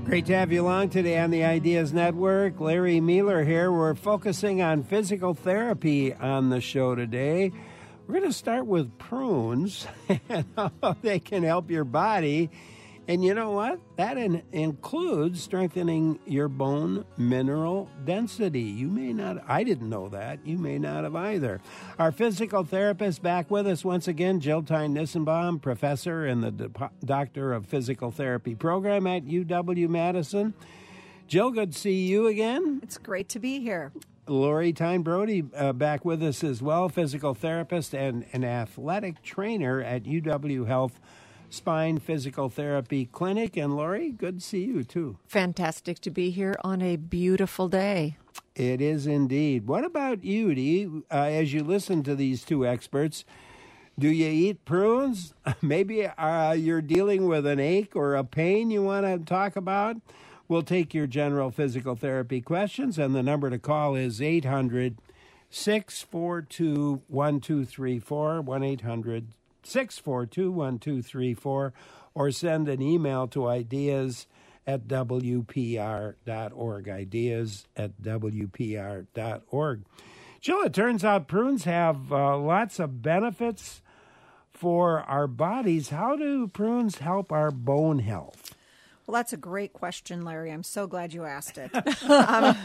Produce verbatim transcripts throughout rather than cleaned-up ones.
Great to have you along today on the Ideas Network. Larry Mueller here. We're focusing on physical therapy on the show today. We're going to start with prunes and how they can help your body. And you know what? That in, includes strengthening your bone mineral density. You may not, I didn't know that. You may not have either. Our physical therapist back with us once again, Jill Tyne Nissenbaum, professor in the De- Doctor of Physical Therapy program at U W-Madison. Jill, good to see you again. It's great to be here. Lori Tyne Brody uh, back with us as well, physical therapist and an athletic trainer at U W Health Spine Physical Therapy Clinic. And Lori, good to see you too. Fantastic to be here on a beautiful day. It is indeed. What about you? Do you, uh, as you listen to these two experts, do you eat prunes? Maybe uh, you're dealing with an ache or a pain you want to talk about? We'll take your general physical therapy questions, and the number to call is eight hundred, six four two, one two three four, one eight hundred, six four two, one two three four, or send an email to ideas at w p r dot org, ideas at w p r dot org. Jill, it turns out prunes have uh, lots of benefits for our bodies. How do prunes help our bone health? Well, that's a great question, Larry. I'm so glad you asked it. um,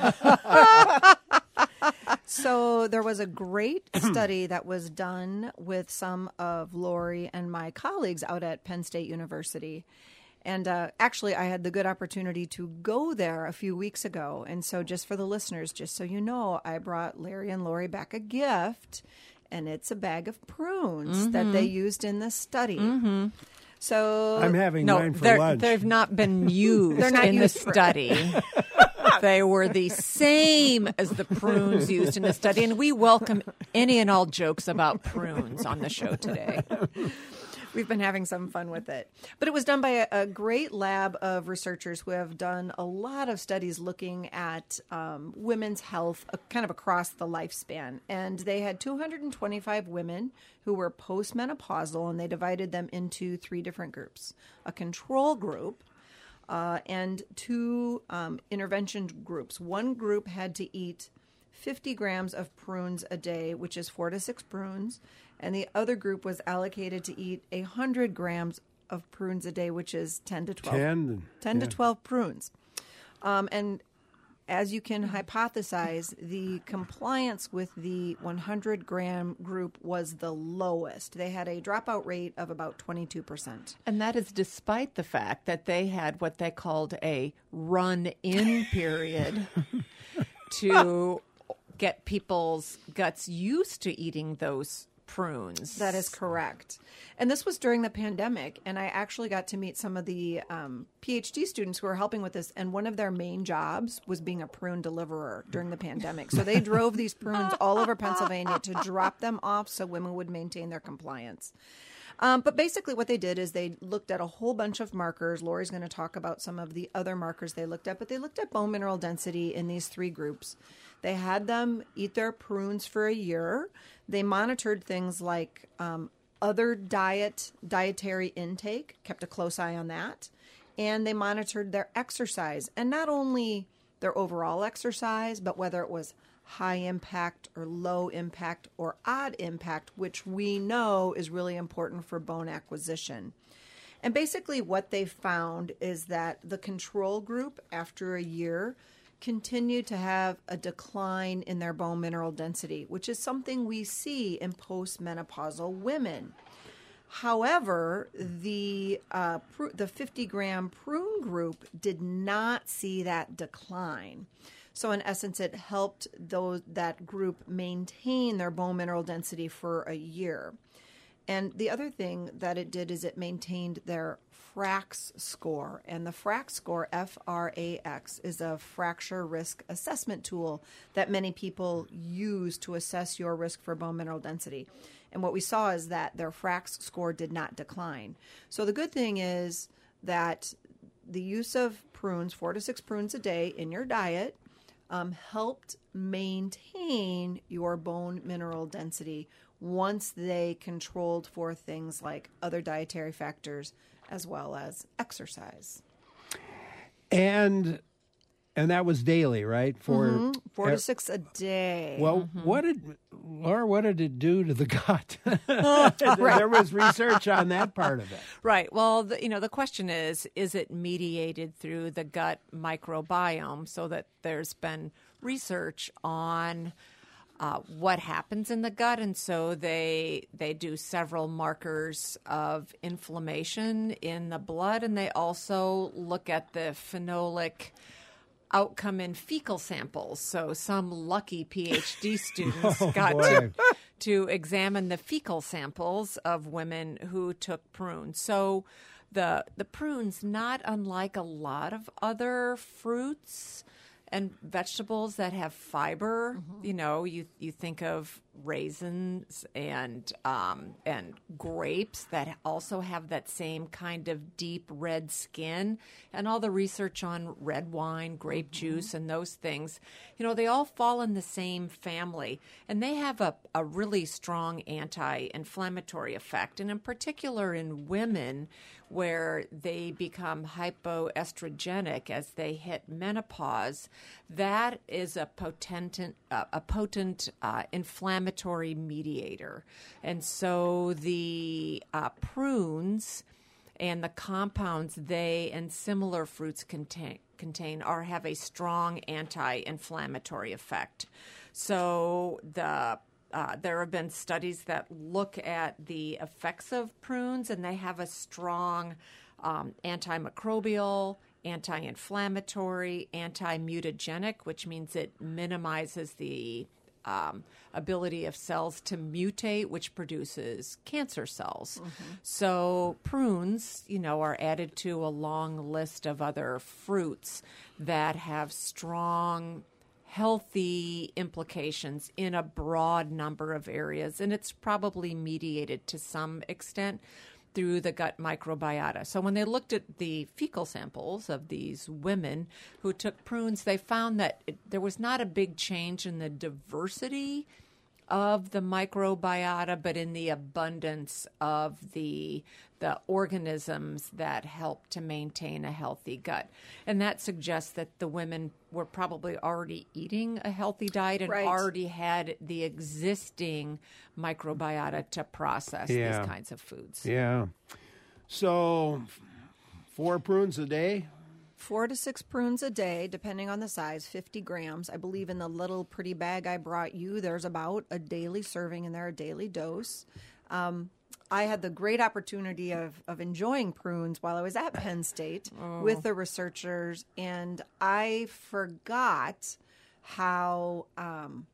so there was a great study that was done with some of Lori and my colleagues out at Penn State University. And uh, actually, I had the good opportunity to go there a few weeks ago. And so just for the listeners, just so you know, I brought Larry and Lori back a gift, and it's a bag of prunes mm-hmm. that they used in the study. Mm-hmm. So I'm having no, mine for they're, lunch. They've not been used They're not in used the for- study. They were the same as the prunes used in the study, and we welcome any and all jokes about prunes on the show today. We've been having some fun with it. But it was done by a, a great lab of researchers who have done a lot of studies looking at um, women's health uh, kind of across the lifespan. And they had two hundred twenty-five women who were postmenopausal, and they divided them into three different groups. A control group uh, and two um, intervention groups. One group had to eat fifty grams of prunes a day, which is four to six prunes. And the other group was allocated to eat one hundred grams of prunes a day, which is ten to twelve. ten, ten yeah. to twelve prunes. Um, and as you can hypothesize, the compliance with the one hundred gram group was the lowest. They had a dropout rate of about twenty-two percent. And that is despite the fact that they had what they called a run-in period to get people's guts used to eating those prunes. That is correct. And this was during the pandemic, and I actually got to meet some of the um, PhD students who were helping with this, and one of their main jobs was being a prune deliverer during the pandemic. So they drove these prunes all over Pennsylvania to drop them off so women would maintain their compliance. Um, but basically what they did is they looked at a whole bunch of markers. Lori's going to talk about some of the other markers they looked at, but they looked at bone mineral density in these three groups. They had them eat their prunes for a year. They monitored things like um, other diet, dietary intake, kept a close eye on that. And they monitored their exercise, and not only their overall exercise, but whether it was high impact or low impact or odd impact, which we know is really important for bone acquisition. And basically what they found is that the control group, after a year, continued to have a decline in their bone mineral density, which is something we see in postmenopausal women. However, the uh, pr- the fifty gram prune group did not see that decline. So in essence, it helped those that group maintain their bone mineral density for a year. And the other thing that it did is it maintained their FRAX score. And the FRAX score, F R A X, is a fracture risk assessment tool that many people use to assess your risk for bone mineral density. And what we saw is that their FRAX score did not decline. So the good thing is that the use of prunes, four to six prunes a day in your diet, um, helped maintain your bone mineral density once they controlled for things like other dietary factors as well as exercise. And and that was daily, right? For Mhm. Four uh, to six a day. Well, what did Laura? What did it do to the gut? There was research on that part of it. Right. Well, the, you know, the question is, is it mediated through the gut microbiome? So that there's been research on uh, what happens in the gut, and so they they do several markers of inflammation in the blood, and they also look at the phenolic outcome in fecal samples. So some lucky PhD students Oh, got boy. to, to examine the fecal samples of women who took prunes. So the the prunes, not unlike a lot of other fruits and vegetables that have fiber, Mm-hmm. you know, you you think of raisins and um, and grapes that also have that same kind of deep red skin, and all the research on red wine, grape Mm-hmm. juice, and those things, you know, they all fall in the same family, and they have a, a really strong anti-inflammatory effect, and in particular in women, where they become hypoestrogenic as they hit menopause. That is a potent, uh, a potent uh, inflammatory mediator. And so the uh, prunes and the compounds they and similar fruits contain, contain are have a strong anti-inflammatory effect. So the Uh, there have been studies that look at the effects of prunes, and they have a strong um, antimicrobial, anti-inflammatory, anti-mutagenic, which means it minimizes the um, ability of cells to mutate, which produces cancer cells. Mm-hmm. So prunes, you know, are added to a long list of other fruits that have strong healthy implications in a broad number of areas, and it's probably mediated to some extent through the gut microbiota. So when they looked at the fecal samples of these women who took prunes, they found that it, there was not a big change in the diversity of the microbiota, but in the abundance of the the organisms that help to maintain a healthy gut. And that suggests that the women were probably already eating a healthy diet and Right. already had the existing microbiota to process Yeah. these kinds of foods. Yeah. So, four prunes a day. Four to six prunes a day, depending on the size, fifty grams. I believe in the little pretty bag I brought you, there's about a daily serving in there, a daily dose. Um, I had the great opportunity of, of enjoying prunes while I was at Penn State with the researchers, and I forgot how um,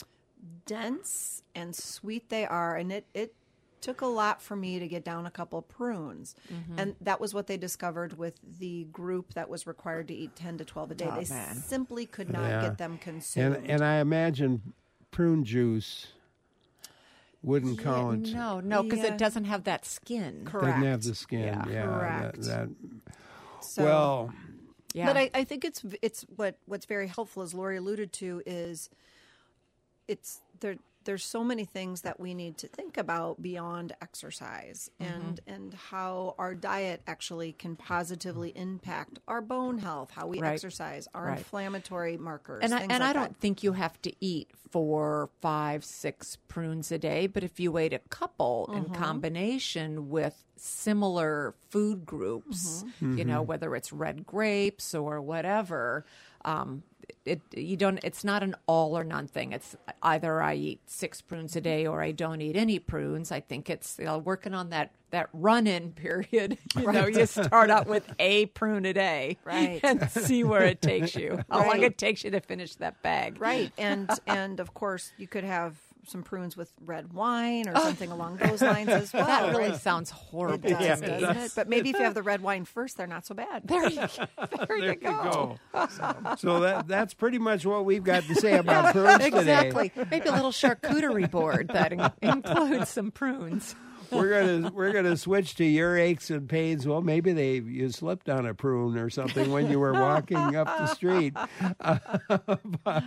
dense and sweet they are, and it, it took a lot for me to get down a couple prunes. Mm-hmm. And that was what they discovered with the group that was required to eat ten to twelve a day. Oh, they man. simply could not Yeah. get them consumed. And and I imagine prune juice wouldn't count. No, no, because Yeah. it doesn't have that skin. Correct. Doesn't have the skin. Yeah. Yeah. Correct. That, that- So- well, Yeah. But I, I think it's it's what what's very helpful, as Lori alluded to, is it's there. There's so many things that we need to think about beyond exercise, and and how our diet actually can positively impact our bone health, how we Right. exercise, our Right. inflammatory markers, And I, things and like I that. don't think you have to eat four, five, six prunes a day. But if you ate a couple in combination with similar food groups, you know, whether it's red grapes or whatever, um, it you don't. It's not an all or none thing. It's either I eat six prunes a day or I don't eat any prunes. I think it's, you know, working on that that run in period. You know, you start out with a prune a day, Right. and see where it takes you. How long Right. it takes you to finish that bag. Right, and and of course you could have some prunes with red wine or something along those lines as well. That really right? sounds It horrible does, to Yeah, me. it doesn't it? But maybe if you have the red wine first, they're not so bad. There you, there you go. so that that's pretty much what we've got to say about prunes today. Exactly. Maybe a little charcuterie board that in- includes some prunes. we're gonna we're gonna switch to your aches and pains. Well, maybe they you slipped on a prune or something when you were walking up the street. Uh, but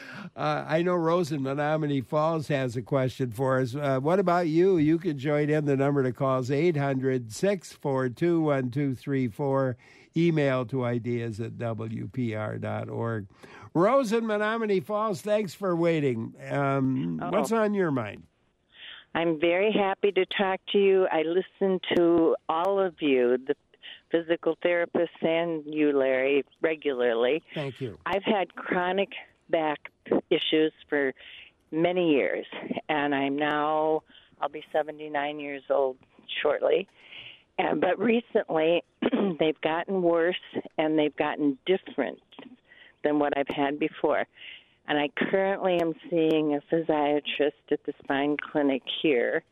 uh, I know Rose in Menominee Falls has a question for us. Uh, what about you? You can join in. The number to call is eight hundred, six four two, one two three four. Email to ideas at w p r dot org. Rose in Menominee Falls, thanks for waiting. Um, Oh. What's on your mind? I'm very happy to talk to you. I listen to all of you, the physical therapists and you, Larry, regularly. Thank you. I've had chronic back issues for many years, and I'm now, I'll be seventy-nine years old shortly. And, but recently, they've gotten worse, and they've gotten different than what I've had before. And I currently am seeing a physiatrist at the spine clinic here.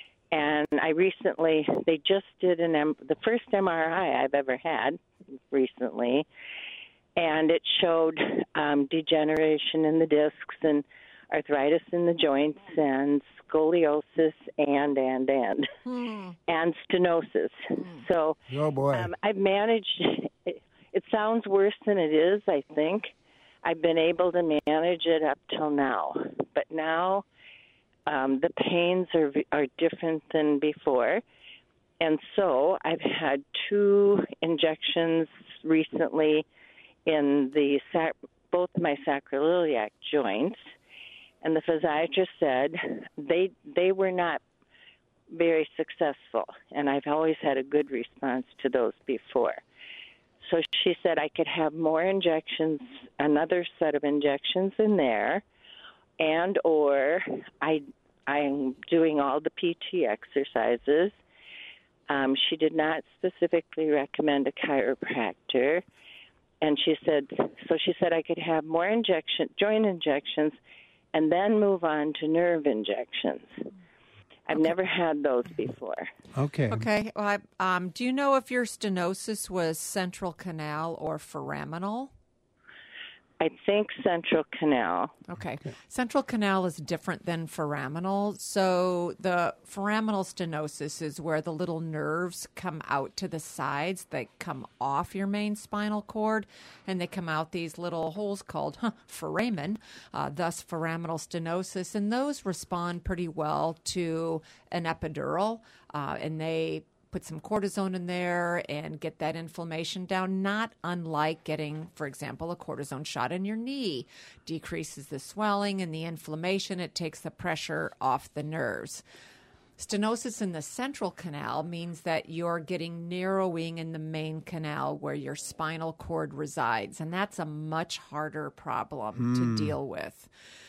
And I recently, they just did an M, the first M R I I've ever had recently, and it showed um, degeneration in the discs and arthritis in the joints and scoliosis and, and, and, Hmm. and stenosis. So Oh, boy. um, I've managed, it, it sounds worse than it is, I think. I've been able to manage it up till now. But now um, the pains are, are different than before. And so I've had two injections recently in the sac- both my sacroiliac joints. And the physiatrist said they they were not very successful, and I've always had a good response to those before. So she said I could have more injections, another set of injections in there, and or I I'm doing all the P T exercises. Um, she did not specifically recommend a chiropractor, and she said so. She said I could have more injection joint injections, and then move on to nerve injections. I've Okay. never had those before. Okay. Okay. Well, I, um, do you know if your stenosis was central canal or foraminal? I think central canal. Okay. Central canal is different than foraminal. So the foraminal stenosis is where the little nerves come out to the sides. They come off your main spinal cord, and they come out these little holes called huh, foramen, uh, thus foraminal stenosis. And those respond pretty well to an epidural, uh, and they put some cortisone in there and get that inflammation down, not unlike getting, for example, a cortisone shot in your knee. Decreases the swelling and the inflammation. It takes the pressure off the nerves. Stenosis in the central canal means that you're getting narrowing in the main canal where your spinal cord resides, and that's a much harder problem to deal with.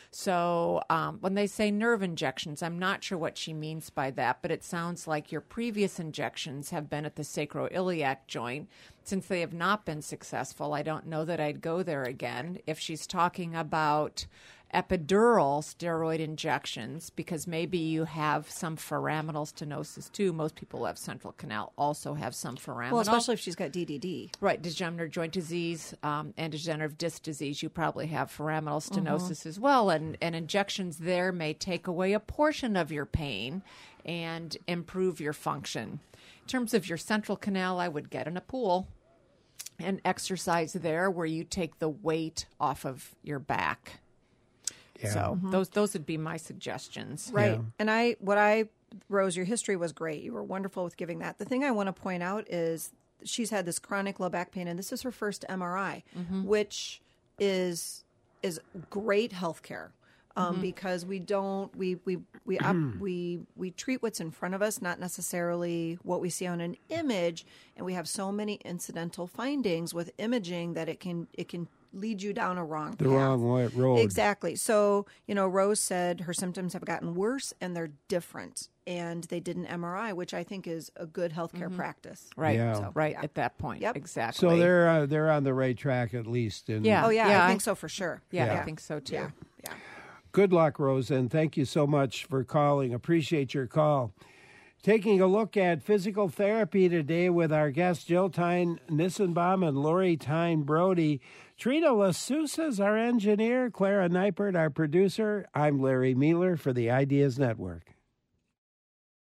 So um, when they say nerve injections, I'm not sure what she means by that, but it sounds like your previous injections have been at the sacroiliac joint. Since they have not been successful, I don't know that I'd go there again. If she's talking about epidural steroid injections, because maybe you have some foraminal stenosis too. Most people who have central canal also have some foraminal. Well, especially if she's got D D D. Right, degenerative joint disease um, and degenerative disc disease, you probably have foraminal stenosis as well, and, and injections there may take away a portion of your pain and improve your function. In terms of your central canal, I would get in a pool and exercise there where you take the weight off of your back. Yeah. So those those would be my suggestions. Right. Yeah. And I, what I, Rose, your history was great. You were wonderful with giving that. The thing I want to point out is she's had this chronic low back pain, and this is her first M R I, which is is great health care. Um, Because we don't we we we up, we we treat what's in front of us, not necessarily what we see on an image, and we have so many incidental findings with imaging that it can it can lead you down a wrong The path. wrong way, road. Exactly. So, you know, Rose said her symptoms have gotten worse and they're different. And they did an M R I, which I think is a good healthcare practice. Right, Yeah. so, right Yeah. at that point. Yep. Exactly. So they're uh, they're on the right track at least. And Yeah. Oh, yeah, Yeah, I I- think so for sure. yeah, Yeah. I think so too. Yeah. Yeah. Good luck, Rose, and thank you so much for calling. Appreciate your call. Taking a look at physical therapy today with our guests Jill Tyne Nissenbaum and Lori Tyne Brody. Trina LaSousa is our engineer, Clara Neipert, our producer. I'm Larry Mueller for the Ideas Network.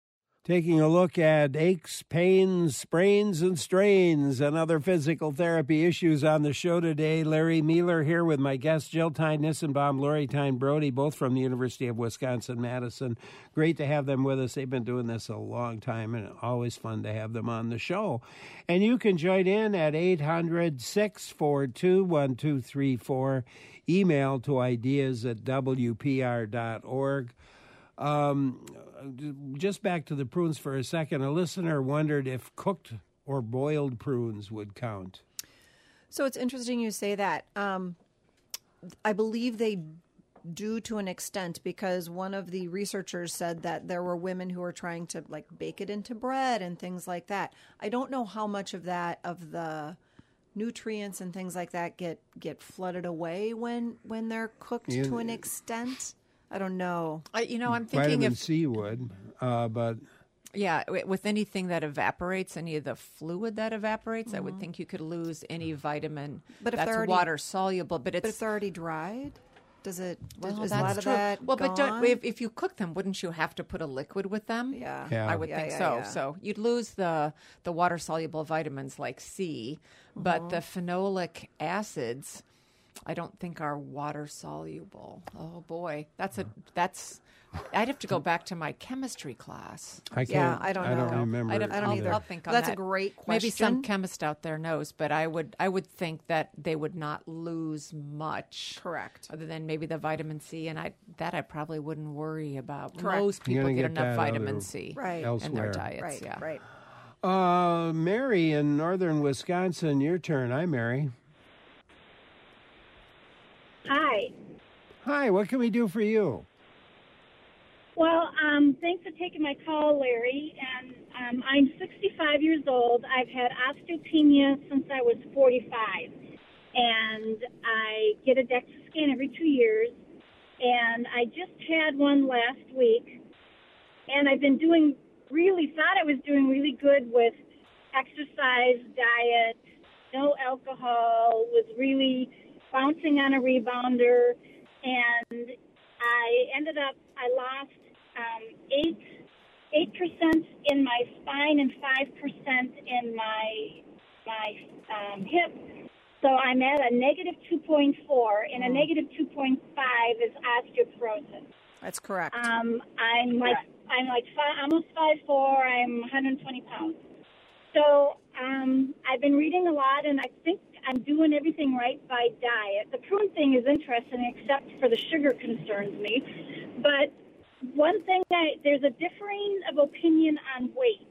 taking a look at aches, pains, sprains, and strains and other physical therapy issues on the show today. Larry Mueller here with my guests, Jill Tyne-Nissenbaum, Lori Tyne-Brody, both from the University of Wisconsin-Madison. Great to have them with us. They've been doing this a long time, and always fun to have them on the show. And you can join in at eight hundred, six four two, one two three four, email to ideas at w p r dot org. Um, just back to the prunes for a second. A listener wondered if cooked or boiled prunes would count. So it's interesting you say that. Um, I believe they do to an extent, because one of the researchers said that there were women who were trying to like bake it into bread and things like that. I don't know how much of that, of the nutrients and things like that, get get flooded away when when they're cooked You- to an extent. I don't know. I, you know, I'm thinking Vitamin of C would, uh, but yeah, wi- with anything that evaporates, any of the fluid that evaporates, I would think you could lose any vitamin But if that's they're already- water soluble. But it's But if they're already dried, does it? well, is that's a lot of true. that well, but don't, gone? if, if you cook them, wouldn't you have to put a liquid with them? Yeah. Yeah. I would Yeah, think yeah, so. yeah. So you'd lose the the water soluble vitamins like C, but the phenolic acids, I don't think are water soluble. Oh boy, that's a that's. I'd have to go back to my chemistry class. I can't. Yeah, I don't I don't know. remember. I don't, I don't I'll, either. I'll think on That's that. a great Maybe some question. chemist out there knows, but I would I would think that they would not lose much. Correct. Other than maybe the vitamin C, and I that I probably wouldn't worry about. Correct. Most You're people gonna get, get enough that vitamin other- C Right. in elsewhere. their diets. Right. Yeah. Right. Uh, Mary in northern Wisconsin, your turn. Hi, Mary. Hi. Hi, what can we do for you? Well, um, thanks for taking my call, Larry. And um, I'm sixty-five years old. I've had osteopenia since I was forty-five. And I get a DEXA scan every two years. And I just had one last week. And I've been doing really, thought I was doing really good with exercise, diet, no alcohol, was really bouncing on a rebounder. And I ended up, I lost um, eight eight percent in my spine and five percent in my my um, hip. So I'm at a negative two point four, and a negative two point five is osteoporosis. That's correct. Um, I'm like I'm like five, almost five four. I'm one hundred twenty pounds. So um, I've been reading a lot, and I think I'm doing everything right by diet. The prune thing is interesting, except for the sugar concerns me. But one thing that there's a differing of opinion on weight.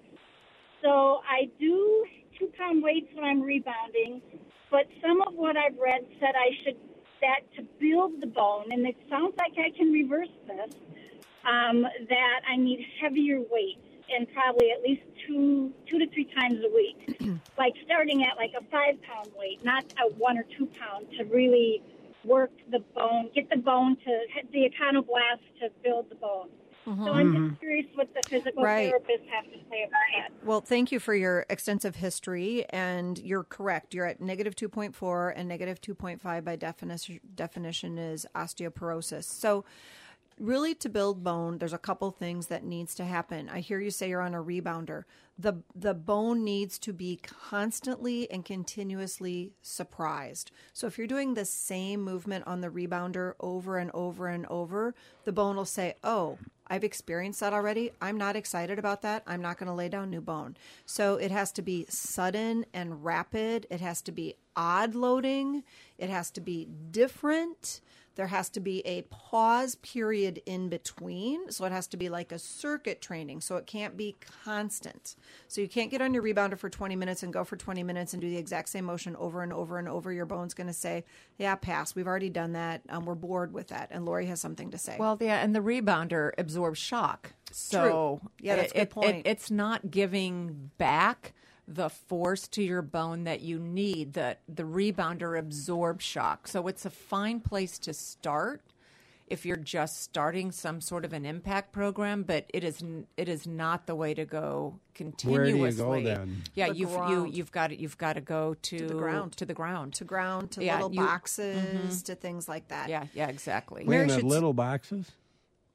So I do two pound weights when I'm rebounding, but some of what I've read said I should that to build the bone, and it sounds like I can reverse this. Um, that I need heavier weights, and probably at least two two to three times a week, like starting at like a five pound weight, not a one or two pound, to really work the bone, get the bone to the econoblast to build the bone. So I'm just curious what the physical Right. therapists have to say about that. Well, thank you for your extensive history, and you're correct. You're at negative two point four, and negative two point five by definition definition is osteoporosis. So really, to build bone, there's a couple things that needs to happen. I hear you say you're on a rebounder. The the bone needs to be constantly and continuously surprised. So if you're doing the same movement on the rebounder over and over and over, the bone will say, oh, I've experienced that already. I'm not excited about that. I'm not going to lay down new bone. So it has to be sudden and rapid. It has to be odd loading. It has to be different. There has to be a pause period in between. So it has to be like a circuit training. So it can't be constant. So you can't get on your rebounder for twenty minutes and go for twenty minutes and do the exact same motion over and over and over. Your bone's going to say, yeah, pass. We've already done that. Um, we're bored with that. And Lori has something to say. Well, yeah, and the rebounder absorbs shock. So True. Yeah, that's a good it, point. It, it's not giving back the force to your bone that you need. That the rebounder absorbs shock. So it's a fine place to start if you're just starting some sort of an impact program, but it is n- it is not the way to go continuously. Where do you go then? Yeah, The you've you ground. you've got to, you've got to go to, the ground. to the ground. to ground, to Yeah, little you- boxes, to things like that. Yeah, yeah, exactly. Wait Mary a minute, should- little boxes?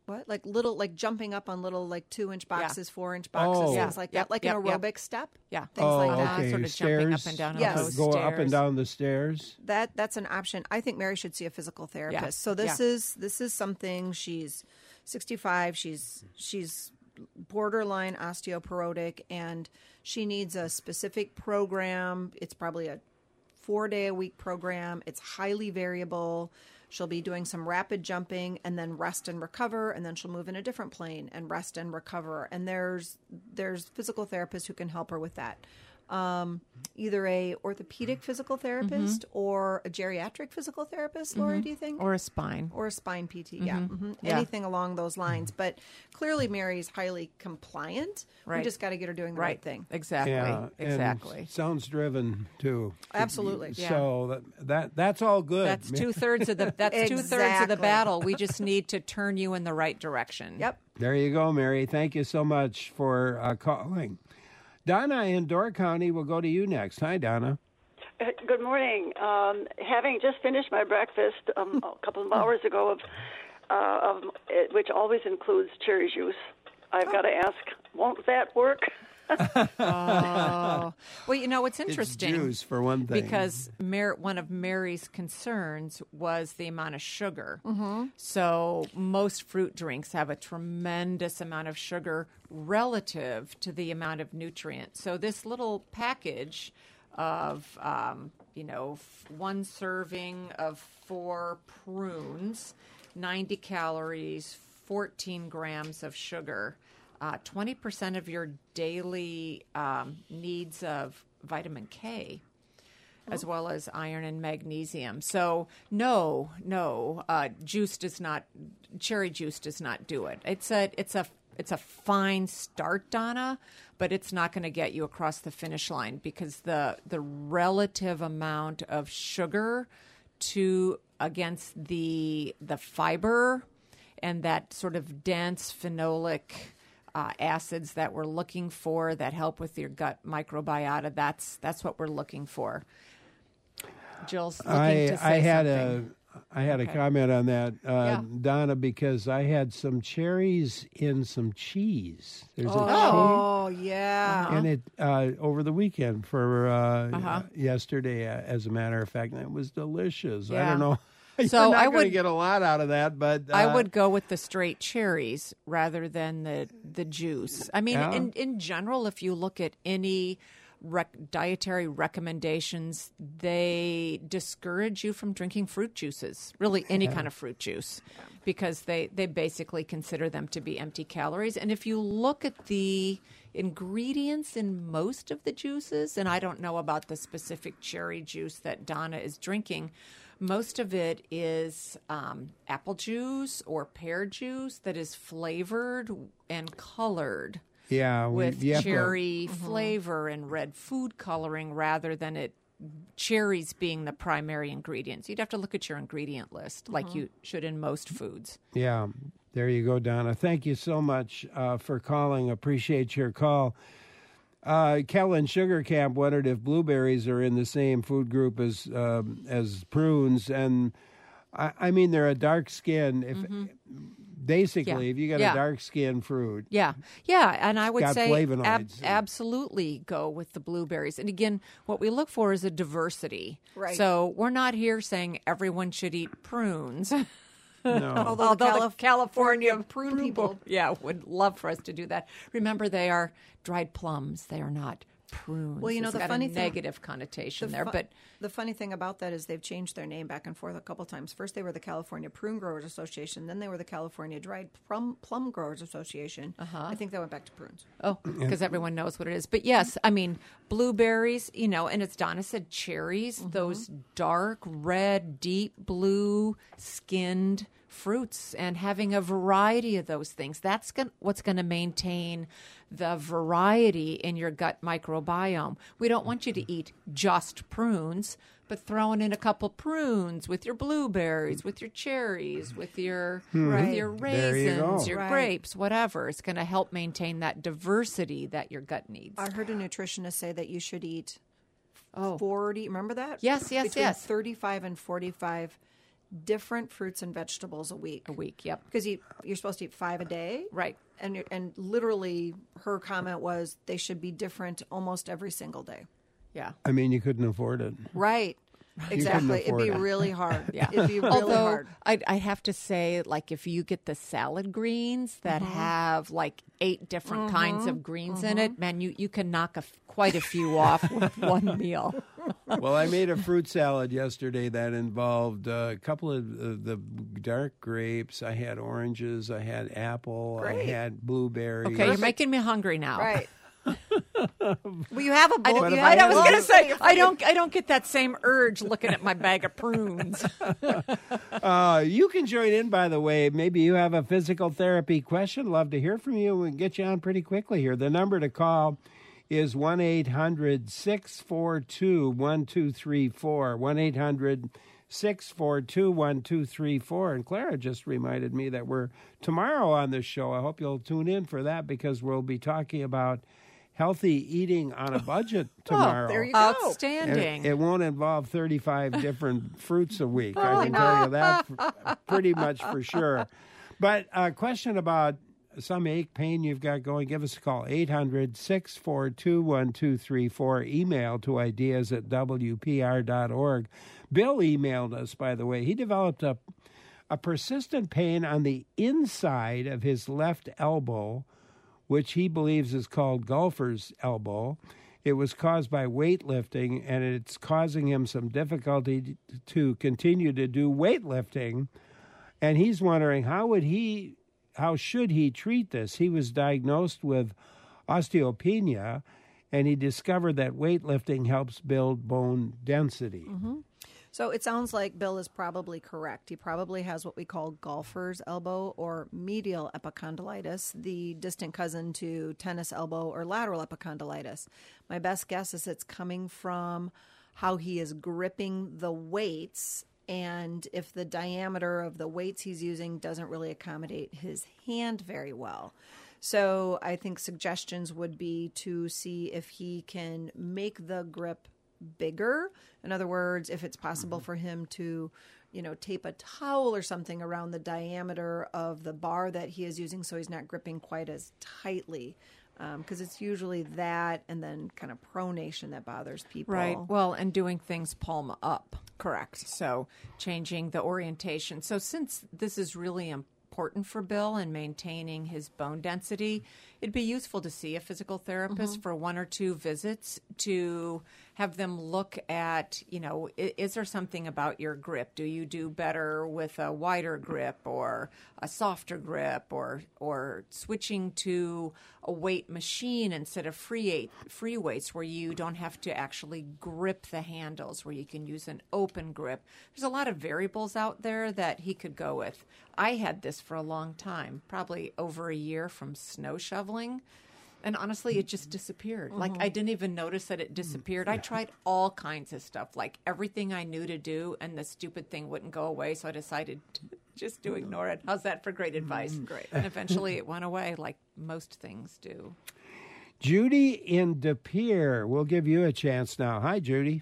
what? Like little, like jumping up on little, like two inch boxes, four inch Oh. boxes, things Yeah. like Yep, that, like yep, an yep. aerobic step. Yeah. Things oh, like that. okay. Sort of stairs, jumping up and down on Yes. those Go stairs. up and down the stairs. That that's an option. I think Mary should see a physical therapist. Yeah. So this Yeah. is this is something. She's sixty-five. She's she's borderline osteoporotic, and she needs a specific program. It's probably a four day a week program. It's highly variable. She'll be doing some rapid jumping and then rest and recover, and then she'll move in a different plane and rest and recover. And there's there's physical therapists who can help her with that. Um, either a orthopedic physical therapist or a geriatric physical therapist, Lori, do you think? Or a spine. Or a spine P T, yeah. hmm Yeah. Anything along those lines. But clearly Mary's highly compliant. We Right. just got to get her doing the right, thing. Exactly. Yeah, and exactly. sounds driven too. Absolutely. Yeah. So that, that that's all good. That's two thirds of the that's two thirds of the Exactly. battle. We just need to turn you in the right direction. Yep. There you go, Mary. Thank you so much for uh, calling. Donna in Door County will go to you next. Hi, Donna. Uh, Good morning. Um, having just finished my breakfast um, a couple of hours ago, of, uh, of it, which always includes cherry juice, I've got to ask, won't that work? Oh. Well, you know, it's interesting. It's juice for one thing. Because Mar- one of Mary's concerns was the amount of sugar. Mm-hmm. So most fruit drinks have a tremendous amount of sugar relative to the amount of nutrient. So this little package of, um, you know, f- one serving of four prunes, ninety calories, fourteen grams of sugar, uh, twenty percent of your daily um, needs of vitamin K, as well as iron and magnesium. So no, no, uh, juice does not, cherry juice does not do it. It's a, it's a, it's a fine start, Donna, but it's not going to get you across the finish line because the the relative amount of sugar to against the the fiber and that sort of dense phenolic uh, acids that we're looking for that help with your gut microbiota. That's that's what we're looking for. Jill's looking I to say I had something. a I had Okay. a comment on that, uh, Yeah. Donna, because I had some cherries in some cheese. There's a cheese. Oh, yeah. And it uh, over the weekend for uh, Uh-huh. yesterday, uh, as a matter of fact, and it was delicious. I Yeah. don't know. You're So not I gonna would- get a lot out of that, but uh, I would go with the straight cherries rather than the the juice. I mean, Yeah. in in general, if you look at any rec- dietary recommendations, they discourage you from drinking fruit juices, really any kind of fruit juice, because they they basically consider them to be empty calories. And if you look at the ingredients in most of the juices, and I don't know about the specific cherry juice that Donna is drinking, most of it is um, apple juice or pear juice that is flavored and colored yeah, we, with you have to- cherry flavor and red food coloring rather than it cherries being the primary ingredients. You'd have to look at your ingredient list like you should in most foods. Yeah, there you go, Donna. Thank you so much uh, for calling. Appreciate your call. Uh, Kellen Sugar Camp wondered if blueberries are in the same food group as um, as prunes, and I, I mean they're a dark skin. If basically, Yeah. if you got Yeah. a dark skin fruit, Yeah, yeah, and I would got say ab- flavonoids. absolutely go with the blueberries. And again, what we look for is a diversity. Right. So we're not here saying everyone should eat prunes. no, Although, Although the the Calif- California prune people. yeah, would love for us to do that. Remember, they are dried plums. They are not prunes. Well, you know, It's the got funny a thing- negative connotation The there, fu- but the funny thing about that is they've changed their name back and forth a couple times. First, they were the California Prune Growers Association. Then they were the California Dried Plum, Plum Growers Association. Uh-huh. I think they went back to prunes. oh, because everyone knows what it is. But yes, I mean, blueberries, you know, and as Donna said, cherries, those dark red, deep blue skinned fruits, and having a variety of those things. That's gon- what's going to maintain the variety in your gut microbiome. We don't want you to eat just prunes, but throwing in a couple prunes with your blueberries, with your cherries, with your with your There you go. raisins, your Right. grapes, whatever. It's going to help maintain that diversity that your gut needs. I heard a nutritionist say that you should eat Oh. forty. Remember that? Yes, yes, Between yes. thirty-five and forty-five different fruits and vegetables a week. A week, yep. Because you, you're supposed to eat five a day. Right. And, you're- and literally her comment was they should be different almost every single day. Yeah. I mean, you couldn't afford it. Right. Exactly. It'd be afford it. really hard. Yeah. It'd be really Although hard. I I have to say, like, if you get the salad greens that Mm-hmm. have like eight different kinds of greens in it, man, you, you can knock a, f- quite a few off with one meal. Well, I made a fruit salad yesterday that involved uh, a couple of uh, the dark grapes. I had oranges. I had apple. Great. I had blueberries. Okay, you're making me hungry now. Right. Well, you have a bowl. What you if have I a I was bowl. going to say I don't I don't get that same urge looking at my bag of prunes. Uh, you can join in, by the way. Maybe you have a physical therapy question. Love to hear from you. We can get you on pretty quickly here. The number to call is one eight hundred six four two one two three four. one eight hundred six four two one two three four. And Clara just reminded me that we're tomorrow on this show. I hope you'll tune in for that because we'll be talking about healthy eating on a budget tomorrow. there you go. Outstanding. It, it won't involve thirty-five different fruits a week. I can tell you that f- pretty much for sure. But a question about some ache, pain you've got going, give us a call, eight hundred six four two one two three four. Email to ideas at w p r dot org. Bill emailed us, by the way. He developed a, a persistent pain on the inside of his left elbow, which he believes is called golfer's elbow. It was caused by weightlifting, and it's causing him some difficulty to continue to do weightlifting. And he's wondering, how would he, how should he treat this? He was diagnosed with osteopenia, and he discovered that weightlifting helps build bone density. Mm-hmm. So it sounds like Bill is probably correct. He probably has what we call golfer's elbow or medial epicondylitis, the distant cousin to tennis elbow or lateral epicondylitis. My best guess is it's coming from how he is gripping the weights, and if the diameter of the weights he's using doesn't really accommodate his hand very well. So I think suggestions would be to see if he can make the grip bigger. In other words, if it's possible for him to, you know, tape a towel or something around the diameter of the bar that he is using so he's not gripping quite as tightly. Because um, it's usually that and then kind of pronation that bothers people. Right. Well, and doing things palm up. Correct. So changing the orientation. So since this is really important for Bill in maintaining his bone density, it'd be useful to see a physical therapist mm-hmm. for one or two visits to have them look at, you know, is, is there something about your grip? Do you do better with a wider grip or a softer grip, or or switching to a weight machine instead of free eight, free weights where you don't have to actually grip the handles, where you can use an open grip? There's a lot of variables out there that he could go with. I had this for a long time, probably over a year from snow shoveling. And honestly, it just disappeared. Mm-hmm. Like, I didn't even notice that it disappeared. I tried all kinds of stuff, like everything I knew to do, and the stupid thing wouldn't go away, so I decided to just to ignore it. How's that for great advice? Mm-hmm. Great. And eventually it went away, like most things do. Judy in De Pere, we'll give you a chance now. Hi, Judy.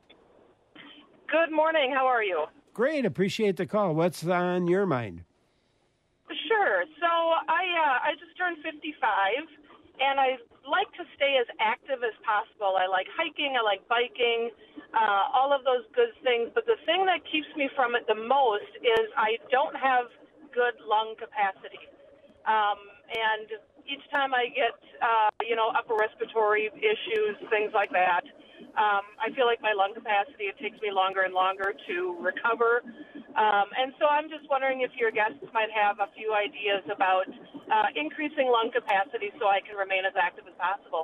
Good morning. How are you? Great. Appreciate the call. What's on your mind? Sure. So I uh, I just turned fifty-five, and I like to stay as active as possible. I like hiking. I like biking, uh, all of those good things. But the thing that keeps me from it the most is I don't have good lung capacity. Um, and each time I get, uh, you know, upper respiratory issues, things like that, Um, I feel like my lung capacity, it takes me longer and longer to recover. Um, and so I'm just wondering if your guests might have a few ideas about uh, increasing lung capacity so I can remain as active as possible.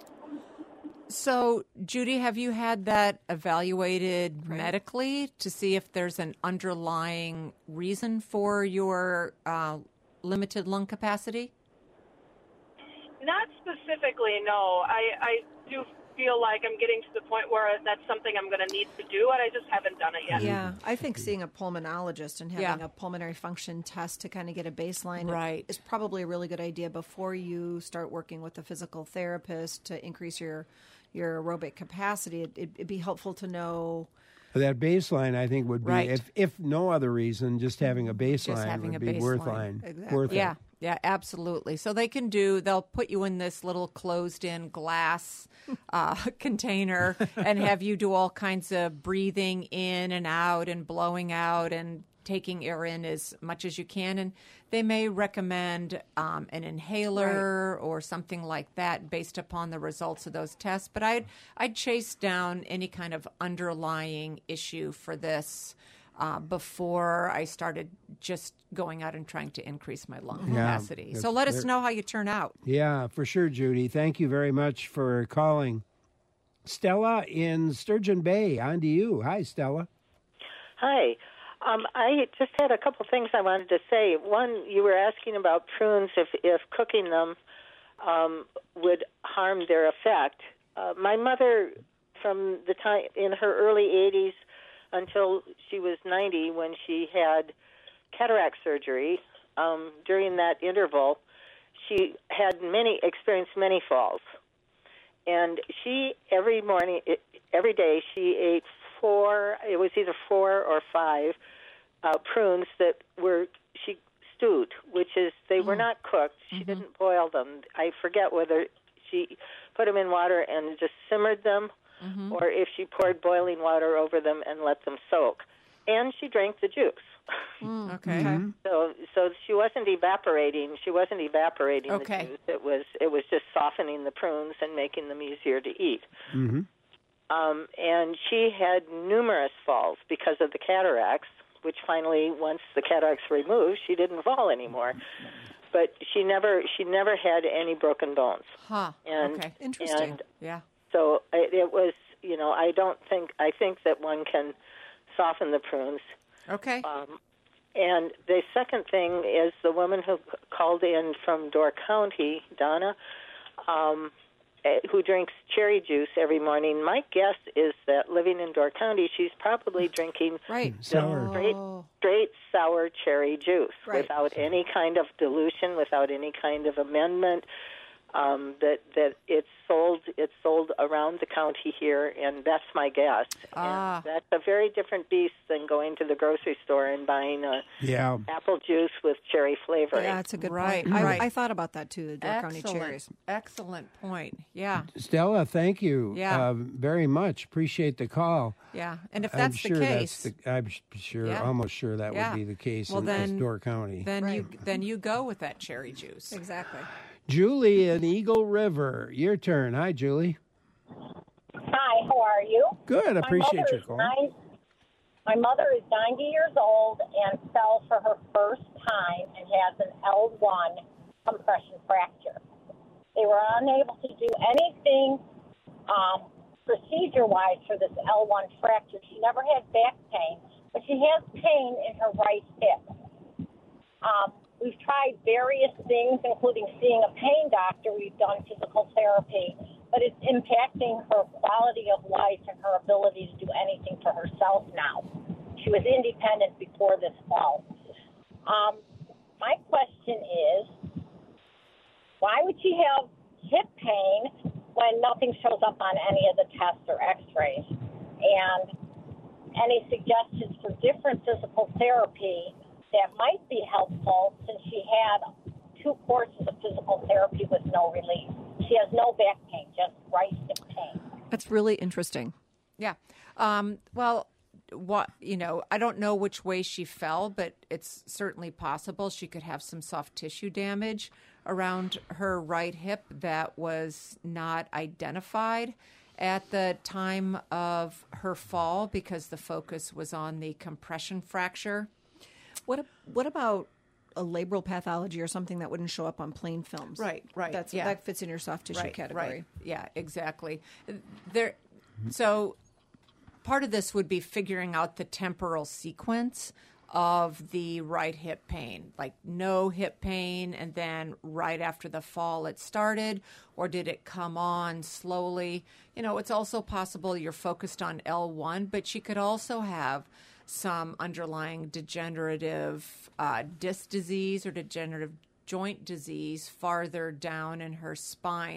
So, Judy, have you had that evaluated right. medically to see if there's an underlying reason for your uh, limited lung capacity? Not specifically, no. I, I do feel like I'm getting to the point where that's something I'm going to need to do, and I just haven't done it yet. Yeah, I think seeing a pulmonologist and having yeah. a pulmonary function test to kind of get a baseline right. is probably a really good idea before you start working with a physical therapist to increase your your aerobic capacity. It, it, it'd be helpful to know that baseline, I think, would be, Right. if if no other reason, just having a baseline having would a be worth baseline. line, Exactly. worth Yeah, it. yeah, absolutely. So they can do, they'll put you in this little closed-in glass uh, container and have you do all kinds of breathing in and out and blowing out and taking air in as much as you can. And they may recommend um, an inhaler or something like that based upon the results of those tests. But I'd, I'd chase down any kind of underlying issue for this Uh, before I started just going out and trying to increase my lung Yeah, capacity. So that's let us very- know how you turn out. Yeah, for sure, Judy. Thank you very much for calling. Stella in Sturgeon Bay, on to you. Hi, Stella. Hi. Um, I just had a couple things I wanted to say. One, you were asking about prunes, if, if cooking them um, would harm their effect. Uh, my mother, from the time in her early eighties until she was ninety, when she had cataract surgery, um, during that interval, she had many experienced many falls. And she, every morning, every day, she ate four, it was either four or five uh, prunes that were, she stewed, which is, they were not cooked. She Mm-hmm. didn't boil them. I forget whether she put them in water and just simmered them, Mm-hmm. or if she poured boiling water over them and let them soak. And she drank the juice. Okay. So, so she wasn't evaporating. She wasn't evaporating Okay. the juice. It was, it was just softening the prunes and making them easier to eat. Mm-hmm. Um, and she had numerous falls because of the cataracts, which finally, once the cataracts were removed, she didn't fall anymore. But she never, she never had any broken bones. Huh. And, Okay. Interesting. And Yeah. so it, it was, you know, I don't think, I think that one can soften the prunes. Okay. Um, and the second thing is the woman who called in from Door County, Donna, um, eh, who drinks cherry juice every morning. My guess is that living in Door County, she's probably drinking Right. Sour. straight, Oh. straight sour cherry juice Right. without any kind of dilution, without any kind of amendment. Um, that that it's sold it's sold around the county here, and that's my guess. Ah. And that's a very different beast than going to the grocery store and buying a Yeah. apple juice with cherry flavor. Yeah, that's a good Right, point. right. I, I thought about that too, the Door County Excellent. cherries. Excellent point. Yeah. Stella, thank you Yeah. uh, very much. Appreciate the call. Yeah. And if I'm that's sure the case, that's the, I'm sure, Yeah. almost sure that Yeah. would be the case Well, in then- Door County. then you Right. then you go with that cherry juice. Exactly. Julie in Eagle River, your turn. Hi, Julie. Hi, how are you? Good. Appreciate my your mother call. is nine- My mother is ninety years old and fell for her first time and has an L one compression fracture. They were unable to do anything um, procedure-wise for this L one fracture. She never had back pain, but she has pain in her right hip. Um, we've tried various things, including seeing a pain doctor. We've done physical therapy, but it's impacting her quality of life and her ability to do anything for herself now. She was independent before this fall. Um, my question is, why would she have hip pain when nothing shows up on any of the tests or x-rays? And any suggestions for different physical therapy that might be helpful, since she had two courses of physical therapy with no relief. She has no back pain, just right hip pain. That's really interesting. Yeah. Um, well, what you know, I don't know which way she fell, but it's certainly possible she could have some soft tissue damage around her right hip that was not identified at the time of her fall because the focus was on the compression fracture. What a- what about a labral pathology or something that wouldn't show up on plain films? Right, right, That's yeah. that fits in your soft tissue right, category. Right. Yeah, exactly. There. So part of this would be figuring out the temporal sequence of the right hip pain, like no hip pain, and then right after the fall it started, or did it come on slowly? You know, it's also possible you're focused on L one, but she could also have some underlying degenerative uh, disc disease or degenerative joint disease farther down in her spine,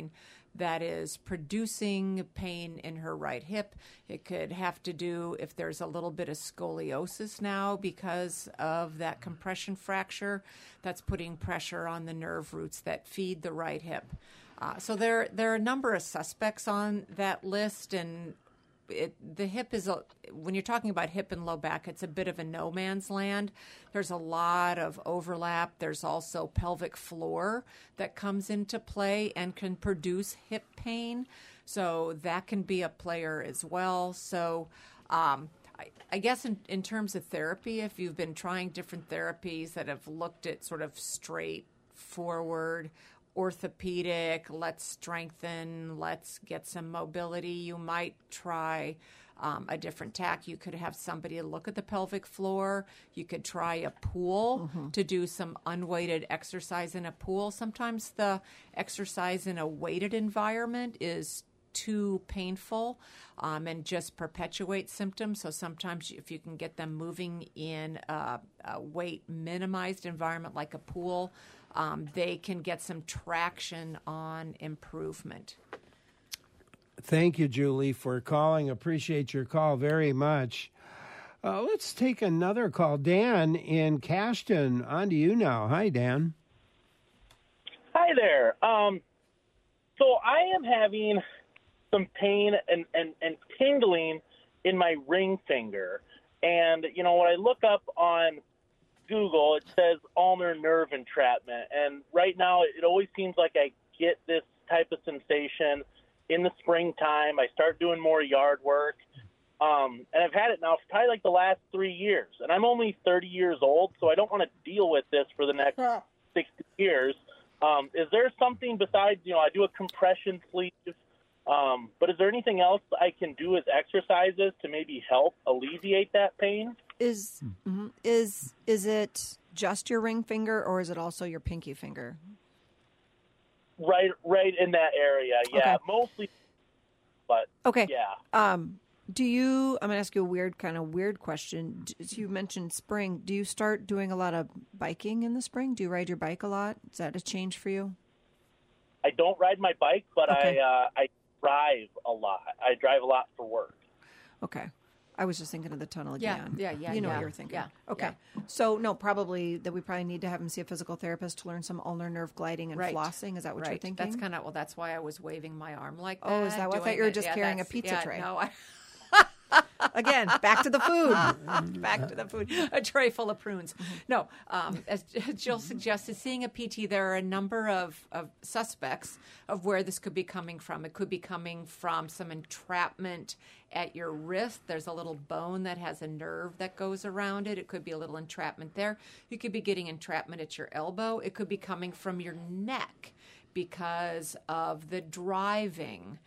that is producing pain in her right hip. It could have to do if there's a little bit of scoliosis now because of that compression fracture that's putting pressure on the nerve roots that feed the right hip. Uh, so there, there are a number of suspects on that list, and It, the hip is, a, when you're talking about hip and low back, it's a bit of a no man's land. There's a lot of overlap. There's also pelvic floor that comes into play and can produce hip pain. So that can be a player as well. So um, I, I guess in, in terms of therapy, if you've been trying different therapies that have looked at sort of straightforward orthopedic, let's strengthen, let's get some mobility, you might try um, a different tack. You could have somebody look at the pelvic floor. You could try a pool mm-hmm. to do some unweighted exercise in a pool. Sometimes the exercise in a weighted environment is too painful um, and just perpetuates symptoms. So sometimes if you can get them moving in a, a weight minimized environment like a pool, Um, they can get some traction on improvement. Thank you, Julie, for calling. Appreciate your call very much. Uh, let's take another call. Dan in Cashton, on to you now. Hi, Dan. Hi there. Um, so I am having some pain and, and, and tingling in my ring finger. And, you know, when I look up on Google, it says ulnar nerve entrapment, and right now it always seems like I get this type of sensation in the springtime. I start doing more yard work, um, and I've had it now for probably like the last three years, and I'm only thirty years old, so I don't want to deal with this for the next sixty years. Um, is there something besides, you know, I do a compression sleeve, um, but is there anything else I can do as exercises to maybe help alleviate that pain? Is mm-hmm. is is it just your ring finger, or is it also your pinky finger? Right, right in that area. Yeah, okay. Mostly. But okay. Yeah. Um, do you? I'm gonna ask you a weird, kind of weird question. You mentioned spring. Do you start doing a lot of biking in the spring? Do you ride your bike a lot? Is that a change for you? I don't ride my bike, but okay. I uh, I drive a lot. I drive a lot for work. Okay. I was just thinking of the tunnel yeah, again. Yeah, yeah, You know yeah. what you're thinking. Yeah. Okay. Yeah. So, no, probably that we probably need to have him see a physical therapist to learn some ulnar nerve gliding and right. flossing. Is that what right. you're thinking? That's kind of, well, that's why I was waving my arm like that. Oh, is that why? I thought you were just yeah, carrying a pizza yeah, tray. No, I... Again, back to the food. Back to the food. A tray full of prunes. No, um, as Jill suggested, seeing a P T, there are a number of, of suspects of where this could be coming from. It could be coming from some entrapment at your wrist. There's a little bone that has a nerve that goes around it. It could be a little entrapment there. You could be getting entrapment at your elbow. It could be coming from your neck because of the driving.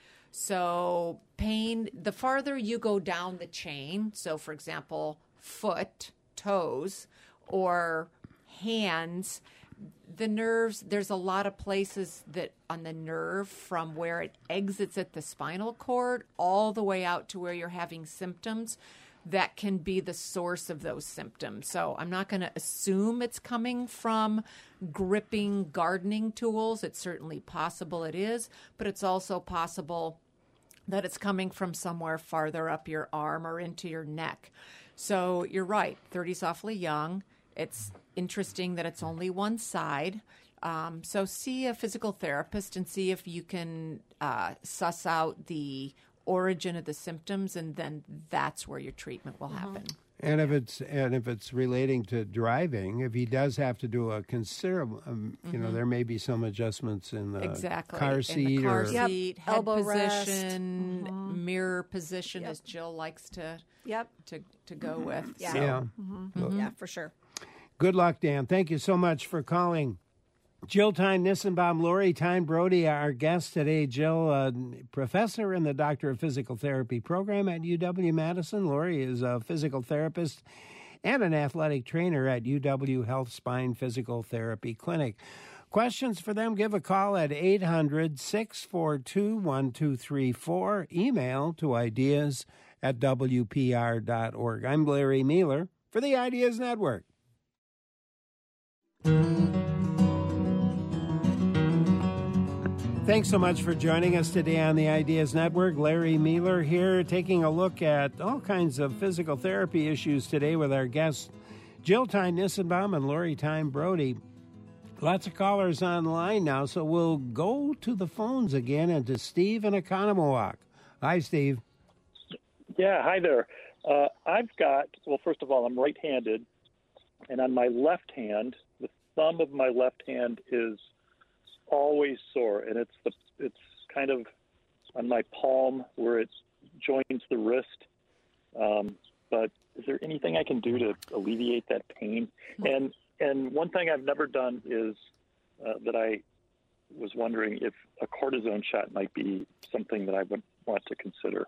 So pain, the farther you go down the chain, so for example, foot, toes, or hands, the nerves, there's a lot of places that on the nerve from where it exits at the spinal cord all the way out to where you're having symptoms that can be the source of those symptoms. So I'm not going to assume it's coming from gripping gardening tools. It's certainly possible it is, but it's also possible that it's coming from somewhere farther up your arm or into your neck. So you're right, thirty's awfully young. It's interesting that it's only one side. Um, so see a physical therapist and see if you can uh, suss out the origin of the symptoms, and then that's where your treatment will happen. And if it's and if it's relating to driving, if he does have to do a considerable, um, you mm-hmm. know, there may be some adjustments in the exactly. car seat in the car or seat, yep. head elbow position, mm-hmm. mirror position, yep. as Jill likes to yep. to to go mm-hmm. with. Yeah, so. yeah. Mm-hmm. Mm-hmm. yeah, for sure. Good luck, Dan. Thank you so much for calling. Jill Tyne Nissenbaum, Lori Tyne Brody, our guest today. Jill, uh, professor in the Doctor of Physical Therapy program at U W-Madison. Lori is a physical therapist and an athletic trainer at U W Health Spine Physical Therapy Clinic. Questions for them, give a call at eight hundred, six four two, one two three four. Email to ideas at W P R dot org. I'm Larry Mueller for the Ideas Network. Thanks so much for joining us today on the Ideas Network. Larry Mueller here, taking a look at all kinds of physical therapy issues today with our guests, Jill Tyne Nissenbaum and Lori Tyne Brody. Lots of callers online now, so we'll go to the phones again and to Steve in Economowoc. Hi, Steve. Yeah, hi there. Uh, I've got, well, first of all, I'm right-handed, and on my left hand, the thumb of my left hand is always sore, and it's the it's kind of on my palm where it joins the wrist. Um, but is there anything I can do to alleviate that pain? And and one thing I've never done is uh, that I was wondering if a cortisone shot might be something that I would want to consider.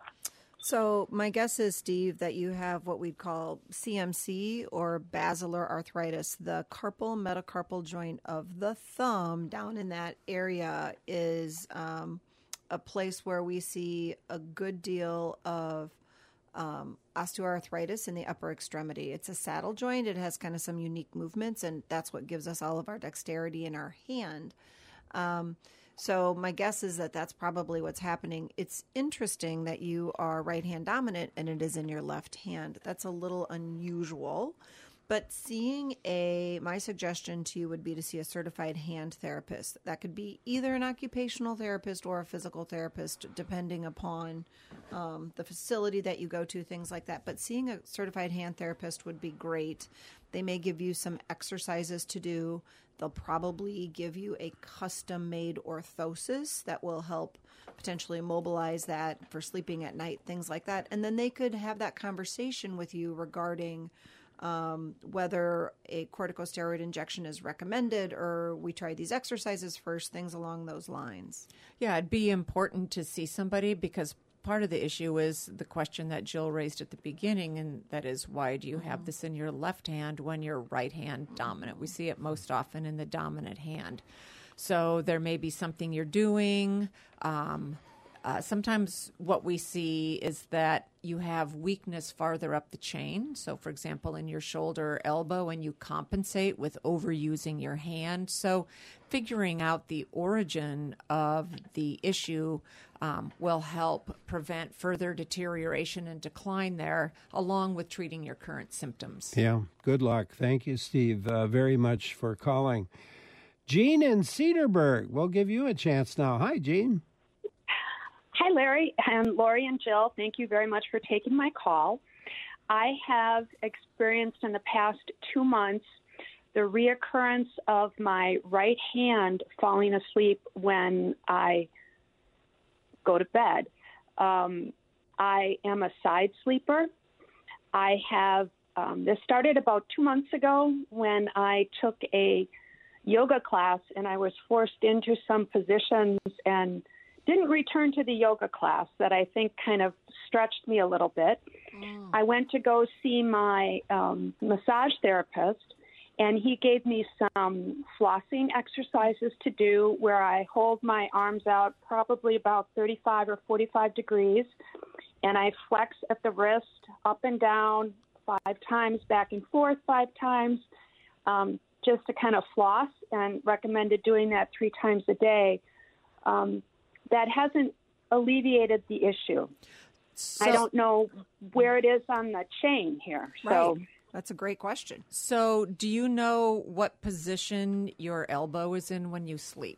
So my guess is, Steve, that you have what we'd call C M C or basilar arthritis. The carpal metacarpal joint of the thumb down in that area is um, a place where we see a good deal of um, osteoarthritis in the upper extremity. It's a saddle joint. It has kind of some unique movements, and that's what gives us all of our dexterity in our hand. Um, So my guess is that that's probably what's happening. It's interesting that you are right-hand dominant and it is in your left hand. That's a little unusual. But seeing a, my suggestion to you would be to see a certified hand therapist. That could be either an occupational therapist or a physical therapist, depending upon um, the facility that you go to, things like that. But seeing a certified hand therapist would be great. They may give you some exercises to do. They'll probably give you a custom-made orthosis that will help potentially mobilize that for sleeping at night, things like that. And then they could have that conversation with you regarding um, whether a corticosteroid injection is recommended or we try these exercises first, things along those lines. Yeah, it'd be important to see somebody because part of the issue is the question that Jill raised at the beginning, and that is, why do you have this in your left hand when you're right hand dominant? We see it most often in the dominant hand. So there may be something you're doing. Um, uh, sometimes what we see is that you have weakness farther up the chain. So, for example, in your shoulder or elbow, and you compensate with overusing your hand. So figuring out the origin of the issue um, will help prevent further deterioration and decline there, along with treating your current symptoms. Yeah, good luck. Thank you, Steve, uh, very much for calling. Jean in Cedarburg, we'll give you a chance now. Hi, Jean. Hi, Larry and Lori and Jill. Thank you very much for taking my call. I have experienced in the past two months the reoccurrence of my right hand falling asleep when I go to bed. Um, I am a side sleeper. I have, um, this started about two months ago when I took a yoga class and I was forced into some positions and didn't return to the yoga class that I think kind of stretched me a little bit. Mm. I went to go see my um, massage therapist, and he gave me some flossing exercises to do where I hold my arms out probably about thirty-five or forty-five degrees, and I flex at the wrist up and down five times, back and forth five times, um, just to kind of floss, and recommended doing that three times a day. Um, that hasn't alleviated the issue. So, I don't know where it is on the chain here. So right. That's a great question. So do you know what position your elbow is in when you sleep?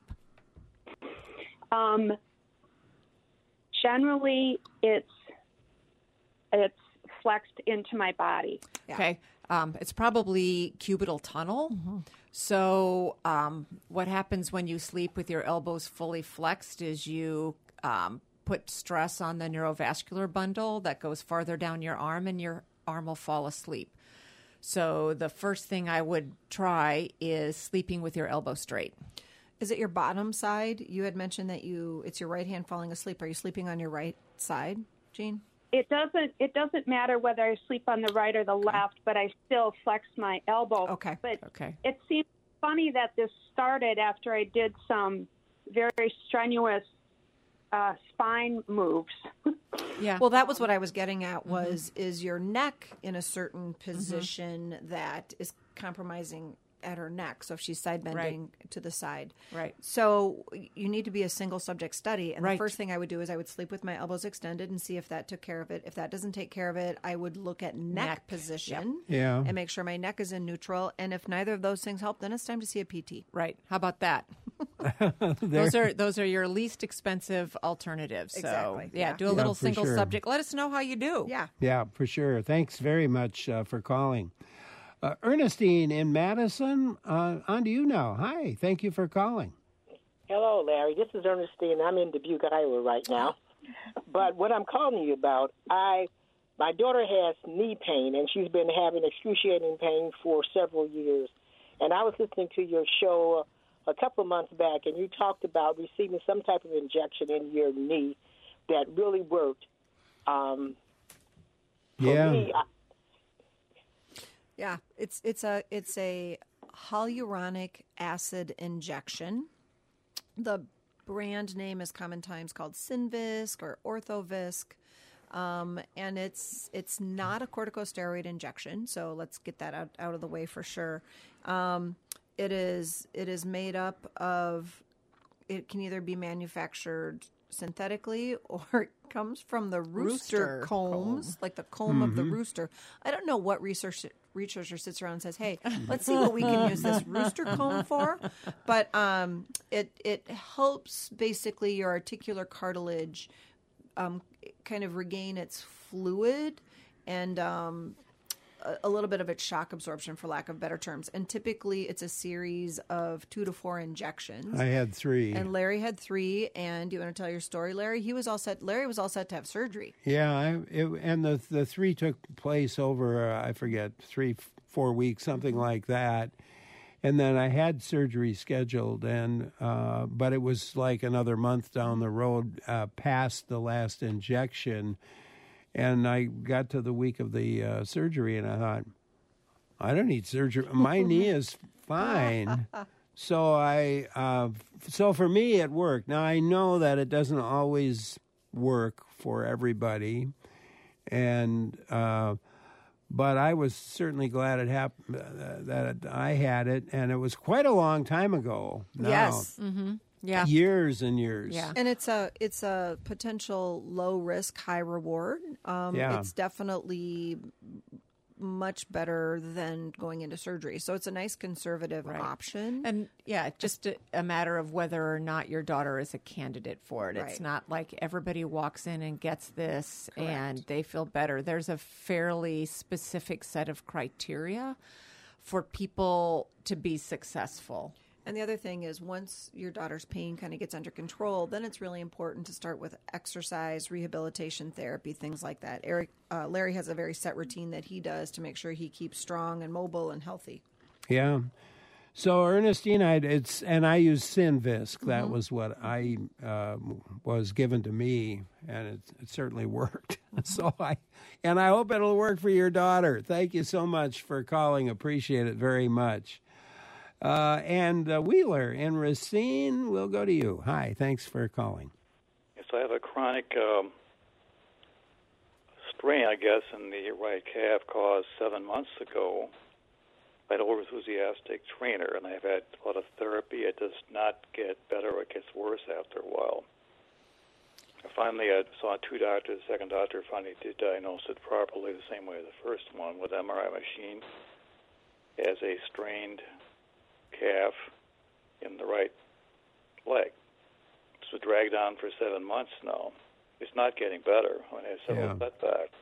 Um, generally, it's it's flexed into my body. Yeah. Okay. Um, it's probably cubital tunnel. Mm-hmm. So um, what happens when you sleep with your elbows fully flexed is you um, put stress on the neurovascular bundle that goes farther down your arm, and your arm will fall asleep. So the first thing I would try is sleeping with your elbow straight. Is it your bottom side? You had mentioned that you it's your right hand falling asleep. Are you sleeping on your right side, Jean? It doesn't. It doesn't matter whether I sleep on the right or the left, but I still flex my elbow. Okay. But okay. It seems funny that this started after I did some very strenuous uh, spine moves. Yeah. Well, that was what I was getting at. Was mm-hmm. is your neck in a certain position mm-hmm. that is compromising at her neck. So if she's side bending to the side. Right. So you need to be a single subject study. And Right. the first thing I would do is I would sleep with my elbows extended and see if that took care of it. If that doesn't take care of it, I would look at neck, Neck. position Yep. Yeah. and make sure my neck is in neutral. And if neither of those things help, then it's time to see a P T. Right. How about that? those are those are your least expensive alternatives. So, Exactly. yeah, Yeah. do a Yeah, little for single sure. subject. Let us know how you do. Yeah. Yeah, for sure. Thanks very much uh, for calling. Uh, Ernestine in Madison, uh, on to you now. Hi, thank you for calling. Hello, Larry. This is Ernestine. I'm in Dubuque, Iowa right now. But what I'm calling you about, I, my daughter has knee pain, and she's been having excruciating pain for several years. And I was listening to your show a couple of months back, and you talked about receiving some type of injection in your knee that really worked. Um, for Yeah. me, I, Yeah, it's it's a it's a hyaluronic acid injection. The brand name is common times called Synvisc or Orthovisc, um, and it's it's not a corticosteroid injection. So let's get that out, out of the way for sure. Um, it is it is made up of. It can either be manufactured synthetically or it comes from the rooster, Rooster combs, comb. like the comb of the rooster. I don't know what research researcher sits around and says, "Hey, let's see what we can use this rooster comb for." But um, it it helps basically your articular cartilage um, kind of regain its fluid and um, a, a little bit of its shock absorption, for lack of better terms. And typically, it's a series of two to four injections. I had three. And Larry had three. And do you want to tell your story, Larry? He was all set. Larry was all set to have surgery. Yeah, I, it, and the the three took place over uh, I forget three four weeks, something like that. And then I had surgery scheduled, and uh, but it was like another month down the road uh, past the last injection. And I got to the week of the uh, surgery, and I thought, I don't need surgery. My knee is fine. So I, uh, so for me, it worked. Now I know that it doesn't always work for everybody, and uh, but I was certainly glad it happened uh, that I had it, and it was quite a long time ago. Now. Yes. Mm-hmm. Yeah. Years and years. Yeah. And it's a it's a potential low risk, high reward. Um, Yeah. It's definitely much better than going into surgery. So it's a nice conservative Right. option. And yeah, just a, a matter of whether or not your daughter is a candidate for it. It's Right. not like everybody walks in and gets this Correct. and they feel better. There's a fairly specific set of criteria for people to be successful. And the other thing is, once your daughter's pain kind of gets under control, then it's really important to start with exercise, rehabilitation therapy, things like that. Eric, uh, Larry has a very set routine that he does to make sure he keeps strong and mobile and healthy. Yeah. So Ernestine, I it's and I use Synvisc. That Mm-hmm. was what I uh, was given to me, and it, it certainly worked. so I and I hope it'll work for your daughter. Thank you so much for calling. Appreciate it very much. Uh, and uh, Wheeler in Racine, we'll go to you. Hi, thanks for calling. Yes, I have a chronic um, strain, I guess, in the right calf caused seven months ago by an overenthusiastic trainer, and I've had a lot of therapy. It does not get better; it gets worse after a while. Finally, I saw two doctors. The second doctor finally did diagnose it properly, the same way as the first one, with M R I machine, as a strained calf in the right leg. It's been dragged on for seven months now. It's not getting better. I mean, it has several Yeah. setbacks.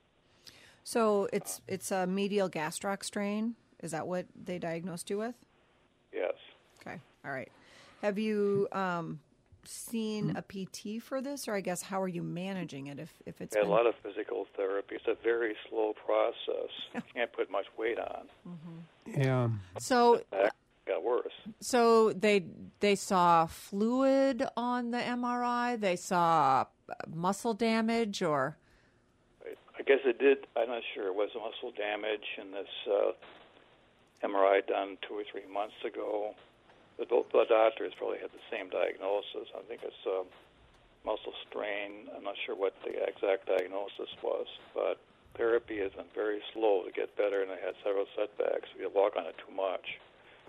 So it's it's a medial gastroc strain. Is that what they diagnosed you with? Yes. Okay. All right. Have you um, seen a P T for this, or I guess how are you managing it? If if it's I had been... a lot of physical therapy. It's a very slow process. You can't put much weight on. Yeah. So That got worse. So they they saw fluid on the M R I. They saw muscle damage, or I guess it did. I'm not sure. It was muscle damage in this uh, M R I done two or three months ago. The, the doctors probably had the same diagnosis. I think it's uh, muscle strain. I'm not sure what the exact diagnosis was, but therapy has been very slow to get better, and I had several setbacks. We walk on it too much.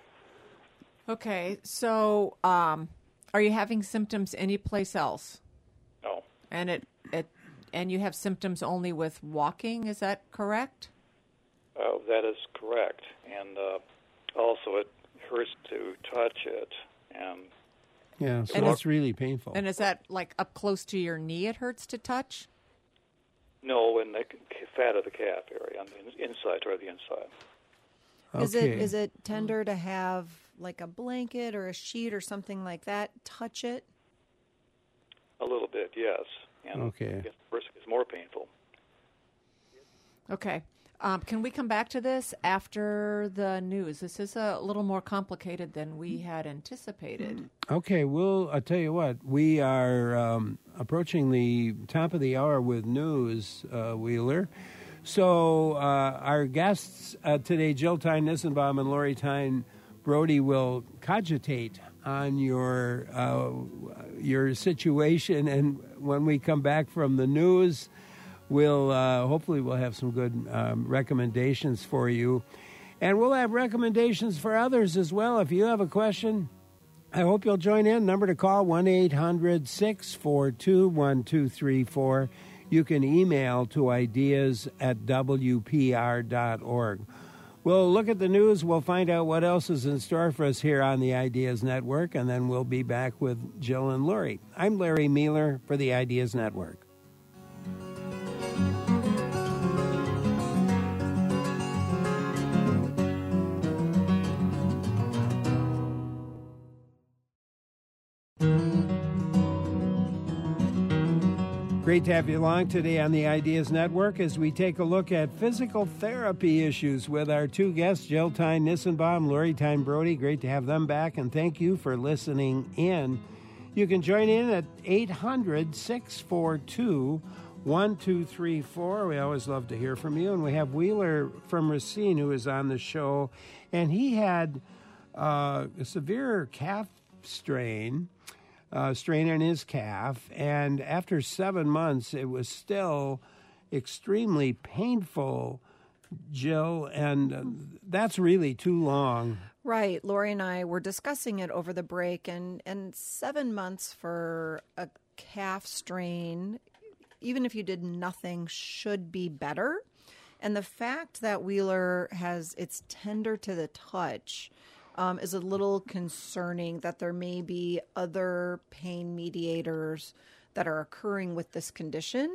Okay, so um, are you having symptoms anyplace else? No. And it, it and you have symptoms only with walking, is that correct? Uh, that is correct. And uh, also it hurts to touch it. And Yeah, so And that's is- really painful. And is that like up close to your knee it hurts to touch? no, in the c- fat of the calf area, on the in- inside or the inside. Is it Okay. is it tender to have like a blanket or a sheet or something like that? Touch it. A little bit, yes. And Okay. it gets worse, it gets more painful. Okay. Um, can we come back to this after the news? This is a little more complicated than we had anticipated. Okay, well, I'll tell you what. We are um, approaching the top of the hour with news, uh, Wheeler. So uh, our guests uh, today, Jill Tyne Nissenbaum and Lori Tyne Brody, will cogitate on your uh, your situation, and when we come back from the news, we'll uh, hopefully we'll have some good um, recommendations for you, and we'll have recommendations for others as well. If you have a question, I hope you'll join in. Number to call, one eight hundred six four two one two three four. You can email to ideas at w p r dot org. We'll look at the news. We'll find out what else is in store for us here on the Ideas Network, and then we'll be back with Jill and Lori. I'm Larry Mueller for the Ideas Network. Great to have you along today on the Ideas Network as we take a look at physical therapy issues with our two guests, Jill Tyne Nissenbaum, Lori Tyne Brody. Great to have them back, and thank you for listening in. You can join in at eight hundred six four two one two three four. We always love to hear from you. And we have Wheeler from Racine who is on the show, and he had uh, a severe calf strain. Uh, strain in his calf, and after seven months, it was still extremely painful, Jill, and uh, that's really too long. Right. Lori and I were discussing it over the break, and, and seven months for a calf strain, even if you did nothing, should be better. And the fact that Wheeler has, it's tender to the touch, Um, is a little concerning that there may be other pain mediators that are occurring with this condition.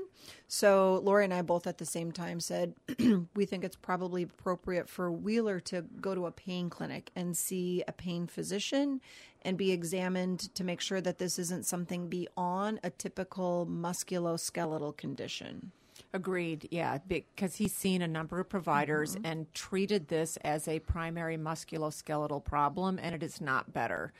So Lori and I both at the same time said we think it's probably appropriate for Wheeler to go to a pain clinic and see a pain physician and be examined to make sure that this isn't something beyond a typical musculoskeletal condition. Agreed, yeah, because he's seen a number of providers Mm-hmm. and treated this as a primary musculoskeletal problem, and it is not better.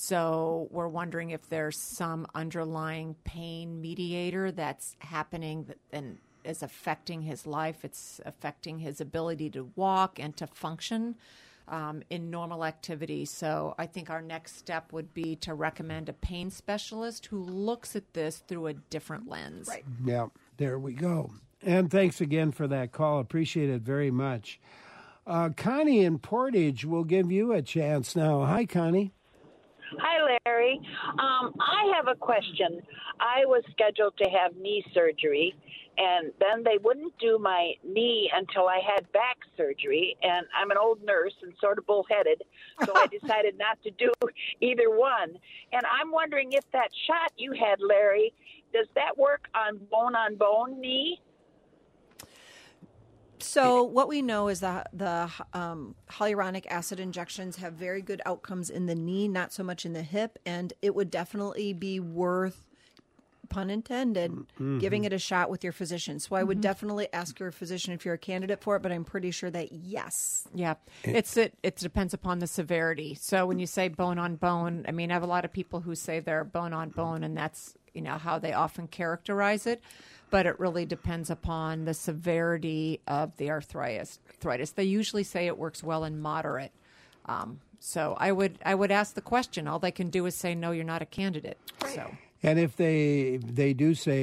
So we're wondering if there's some underlying pain mediator that's happening that and is affecting his life. It's affecting his ability to walk and to function um, in normal activity. So I think our next step would be to recommend a pain specialist who looks at this through a different lens. Right. Yeah, there we go. And thanks again for that call. Appreciate it very much. Uh, Connie in Portage will give you a chance now. Hi, Connie. Hi, Larry. Um, I have a question. I was scheduled to have knee surgery, and then they wouldn't do my knee until I had back surgery, and I'm an old nurse and sort of bullheaded, so I decided not to do either one. And I'm wondering if that shot you had, Larry, does that work on bone-on-bone knee? So what we know is that the um, hyaluronic acid injections have very good outcomes in the knee, not so much in the hip, and it would definitely be worth, pun intended, Mm-hmm. giving it a shot with your physician. So I would Mhm. definitely ask your physician if you're a candidate for it, but I'm pretty sure that yes. Yeah, it's it. It depends upon the severity. So when you say bone on bone, I mean, I have a lot of people who say they're bone on bone, and that's you know how they often characterize it. But it really depends upon the severity of the arthritis. Arthritis. They usually say it works well in moderate. Um, so I would I would ask the question. All they can do is say no, you're not a candidate. So And if they they do say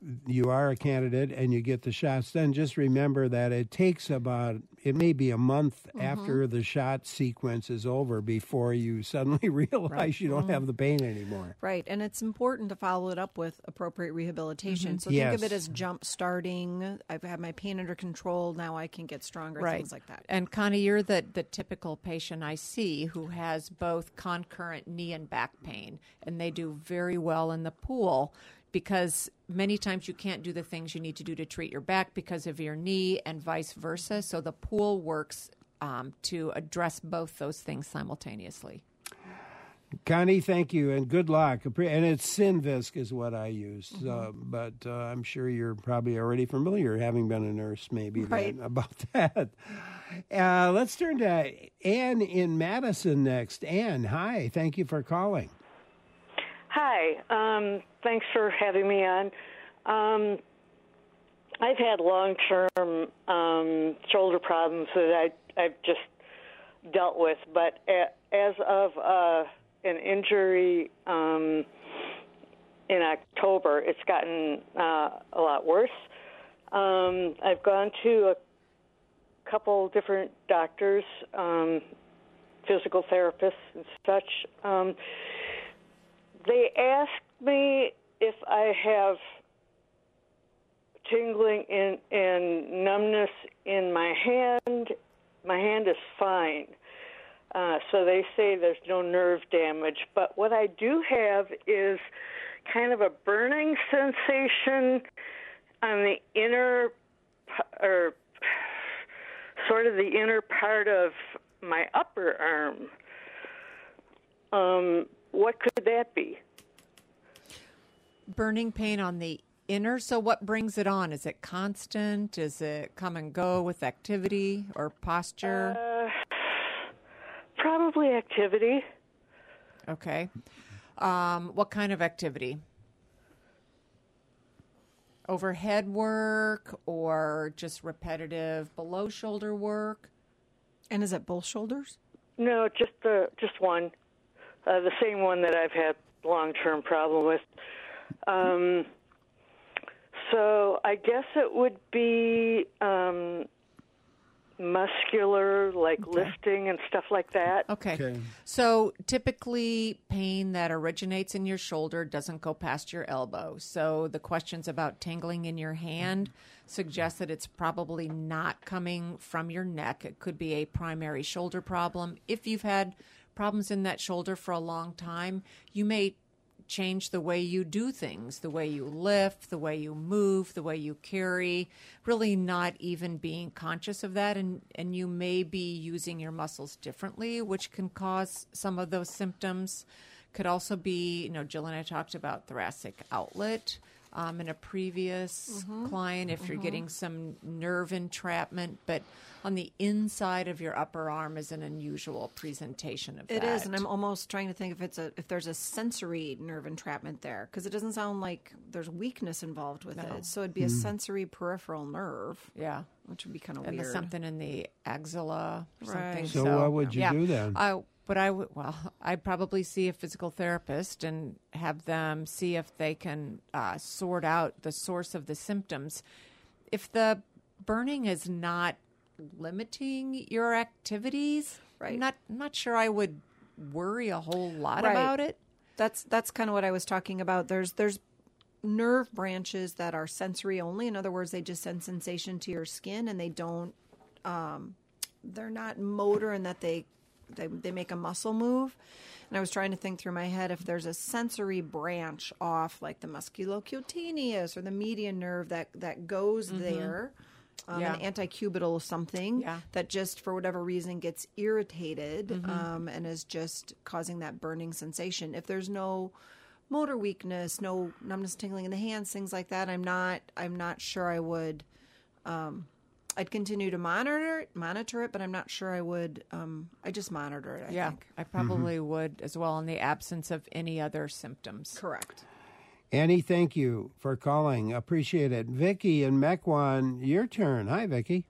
you are a candidate and you get the shots, then just remember that it takes about, it may be a month Mm-hmm. after the shot sequence is over before you suddenly realize Right. you don't Mhm. have the pain anymore. Right, and it's important to follow it up with appropriate rehabilitation. Mhm. So think of Yes. it as jump starting. I've had my pain under control. Now I can get stronger. Right. Things like that. And Connie, you're the, the typical patient I see who has both concurrent knee and back pain, and they do very well in the pool because many times you can't do the things you need to do to treat your back because of your knee and vice versa. So the pool works um, to address both those things simultaneously. Connie, thank you, and good luck. Appre- And it's Synvisc is what I use, Mm-hmm. uh, but uh, I'm sure you're probably already familiar, having been a nurse, maybe, then, Right. about that. Uh, let's turn to Ann in Madison next. Ann, hi. Thank you for calling. Hi. Um, thanks for having me on. Um, I've had long-term um, shoulder problems that I, I've just dealt with, but a, as of uh, an injury um, in October, it's gotten uh, a lot worse. Um, I've gone to a couple different doctors, um, physical therapists and such. Um, they asked me if I have tingling in, and numbness in my hand. My hand is fine. Uh, so they say there's no nerve damage. But what I do have is kind of a burning sensation on the inner, p- or sort of the inner part of my upper arm. Um, what could that be? Burning pain on the inner. So what brings it on? Is it constant? Is it come and go with activity or posture? Uh, probably activity. Okay. Um, what kind of activity? Overhead work or just repetitive below shoulder work? And is it both shoulders? No, just the just one, uh, the same one that I've had long-term problem with. Um, so I guess it would be um, muscular, like Okay. lifting and stuff like that. Okay. Okay. So typically pain that originates in your shoulder doesn't go past your elbow. So the questions about tingling in your hand suggest that it's probably not coming from your neck. It could be a primary shoulder problem. If you've had problems in that shoulder for a long time, you may change the way you do things, the way you lift, the way you move, the way you carry, really not even being conscious of that. And, and you may be using your muscles differently, which can cause some of those symptoms. Could also be, you know, Jill and I talked about thoracic outlet um, in a previous Mhm. client, if you're Mhm. getting some nerve entrapment, but on the inside of your upper arm is an unusual presentation of It that. is, and I'm almost trying to think if it's a if there's a sensory nerve entrapment there, because it doesn't sound like there's weakness involved with No. it. So it'd be a Hmm. sensory peripheral nerve. Yeah. Which would be kind of And weird. there's something in the axilla or something. Right. So what would you yeah. do then? I, but I would, well, I'd probably see a physical therapist and have them see if they can uh, sort out the source of the symptoms. If the burning is not limiting your activities, Right. I'm not, I'm not sure I would worry a whole lot Right. about it. That's that's kind of what I was talking about. There's there's nerve branches that are sensory only. In other words, they just send sensation to your skin, and they don't. Um, they're not motor in that they, they they make a muscle move. And I was trying to think through my head if there's a sensory branch off, like the musculocutaneous or the median nerve that that goes Mhm. there. Um, Yeah. An anticubital something Yeah. that just for whatever reason gets irritated Mhm. um, and is just causing that burning sensation. If there's no motor weakness, no numbness, tingling in the hands, things like that, I'm not I'm not sure I would. Um, I'd continue to monitor it, monitor it, but I'm not sure I would. Um, I just monitor it. I yeah, think. I probably would as well in the absence of any other symptoms. Correct. Annie, thank you for calling. Appreciate it. Vicki and Mequon, your turn. Hi, Vicki.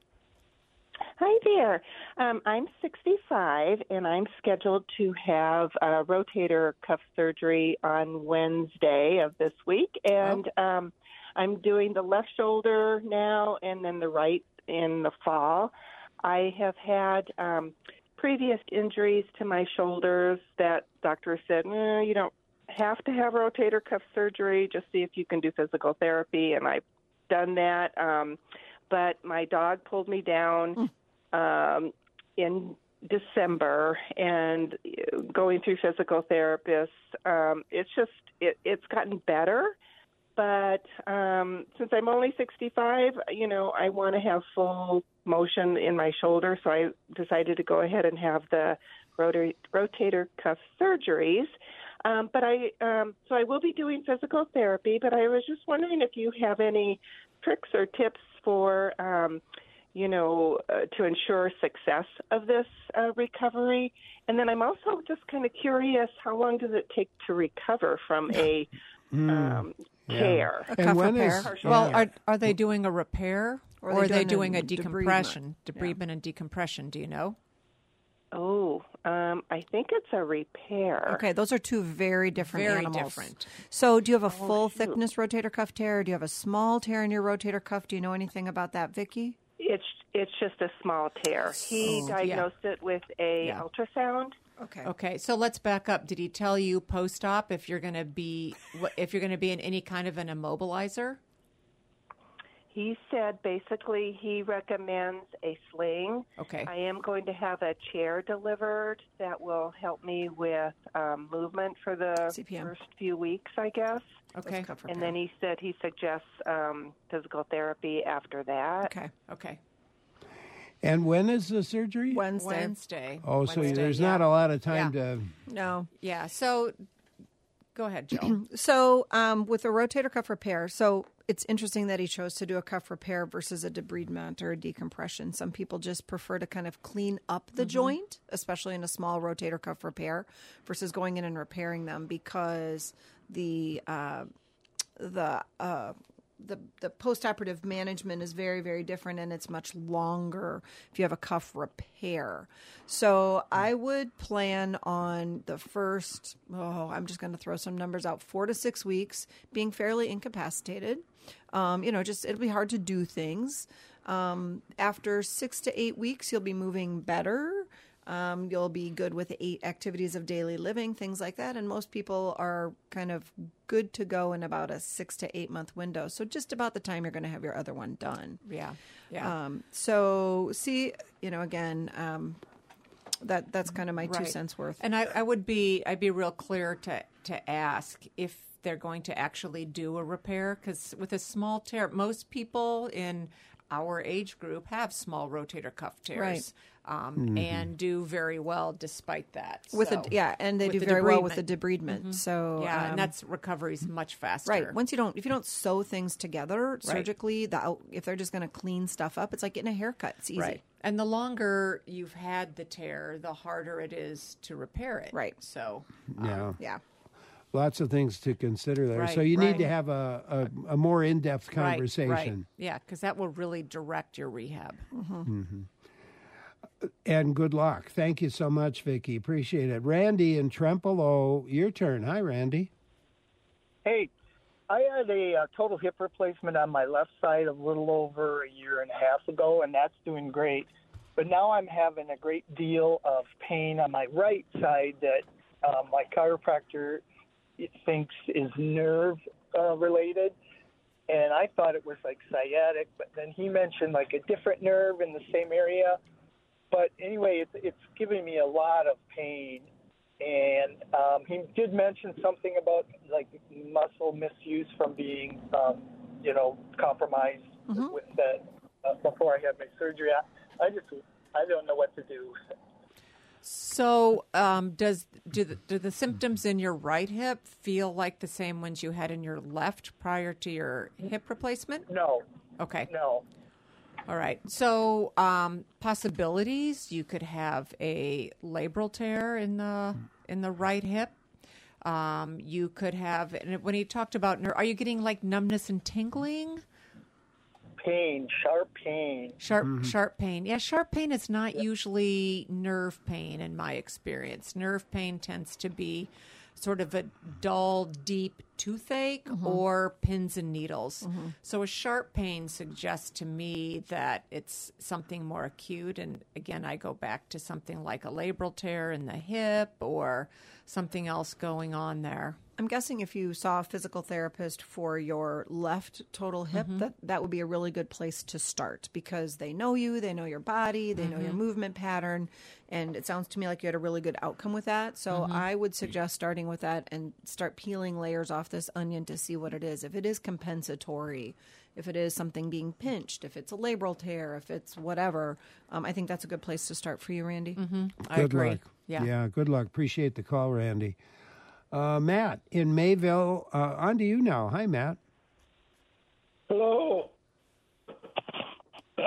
Hi there. Um, I'm sixty-five, and I'm scheduled to have a rotator cuff surgery on Wednesday of this week. And um, I'm doing the left shoulder now and then the right in the fall. I have had um, previous injuries to my shoulders that doctors said, eh, you don't have to have rotator cuff surgery. Just see if you can do physical therapy. And I've done that. Um, but my dog pulled me down um, in December, and going through physical therapists, um, it's just, it, it's gotten better. But um, since I'm only sixty-five, you know, I want to have full motion in my shoulder, so I decided to go ahead and have the rotary, rotator cuff surgeries. Um, but I, um, so I will be doing physical therapy, but I was just wondering if you have any tricks or tips for, um, you know, uh, to ensure success of this uh, recovery. And then I'm also just kind of curious, how long does it take to recover from a Mm. um, Yeah. tear? A cuff when repair. is- well, yeah. are are they doing a repair Or or, are are they they doing doing a a decompression, debridement? debridement and decompression? Do you know? Oh, um, I think it's a repair. Okay, those are two very different Very animals. different. So, do you have a Oh, full shoot. thickness rotator cuff tear? Do you have a small tear in your rotator cuff? Do you know anything about that, Vicki? It's it's just a small tear. He Oh, diagnosed it with a Yeah. ultrasound. Okay. Okay, so let's back up. Did he tell you post-op if you're going to be if you're going to be in any kind of an immobilizer? He said basically he recommends a sling. Okay. I am going to have a chair delivered that will help me with um, movement for the C P M. first few weeks, I guess. Okay. Cuff And repair. then he said he suggests um, physical therapy after that. Okay. Okay. And when is the surgery? Wednesday. Wednesday. Oh, so Wednesday, there's yeah. not a lot of time Yeah. to. No. Yeah. So go ahead, Jill. So, um, with a rotator cuff repair, so it's interesting that he chose to do a cuff repair versus a debridement or a decompression. Some people just prefer to kind of clean up the joint, especially in a small rotator cuff repair, versus going in and repairing them because the uh, the uh, the the postoperative management is very, very different, and it's much longer if you have a cuff repair. So I would plan on the first, oh, I'm just going to throw some numbers out, four to six weeks being fairly incapacitated. Um, you know, just it'll be hard to do things. Um, after six to eight weeks, you'll be moving better. Um, you'll be good with eight activities of daily living, things like that. And most people are kind of good to go in about a six to eight month window. So just about the time you're going to have your other one done. Yeah. Yeah. Um, so see, you know, again, um, that that's kind of my two Right. cents worth. And I, I would be I'd be real clear to to ask if they're going to actually do a repair, because with a small tear, most people in our age group have small rotator cuff tears. Right. Um, Mhm. and do very well despite that. With So- a, yeah, and they with do the very well with the debridement. debridement. So yeah, um, and that's recovery's much faster. right. Once you don't, if you don't sew things together Right. surgically, the out, if they're just going to clean stuff up, it's like getting a haircut. It's easy. Right. And the longer you've had the tear, the harder it is to repair it. Right. So, Yeah. Yeah. Lots of things to consider there. Right, so you need to right. have a, a, a more in depth conversation. Right, right. Yeah, because that will really direct your rehab. hmm And good luck. Thank you so much, Vicki. Appreciate it. Randy in Trempealeau, your turn. Hi, Randy. Hey, I had a uh, total hip replacement on my left side a little over a year and a half ago, and that's doing great. But now I'm having a great deal of pain on my right side that uh, my chiropractor thinks is nerve uh, related. And I thought it was like sciatic, but then he mentioned like a different nerve in the same area. But anyway, it's, it's giving me a lot of pain. And um, he did mention something about like muscle misuse from being, um, you know, compromised Mhm. with that uh, before I had my surgery. I, I just, I don't know what to do. So, um, does do the, do the symptoms in your right hip feel like the same ones you had in your left prior to your hip replacement? No. Okay. No. All right. So, um, possibilities: you could have a labral tear in the in the right hip. Um, you could have. And when he talked about, ner- are you getting like numbness and tingling? Pain, sharp pain. Sharp, sharp pain. Yeah, sharp pain is not usually nerve pain in my experience. Nerve pain tends to be sort of a dull, deep toothache Mhm. or pins and needles. Mhm. So a sharp pain suggests to me that it's something more acute. And again, I go back to something like a labral tear in the hip or something else going on there. I'm guessing if you saw a physical therapist for your left total hip, Mhm. that that would be a really good place to start because they know you, they know your body, they know your Mhm. movement pattern, and it sounds to me like you had a really good outcome with that. So Mhm. I would suggest starting with that and start peeling layers off this onion to see what it is. If it is compensatory, if it is something being pinched, if it's a labral tear, if it's whatever, um, I think that's a good place to start for you, Randy. Mm-hmm. I Good agree. luck. Yeah. Yeah, good luck. Appreciate the call, Randy. Uh, Matt in Mayville, uh, on to you now. Hi, Matt. Hello. Uh,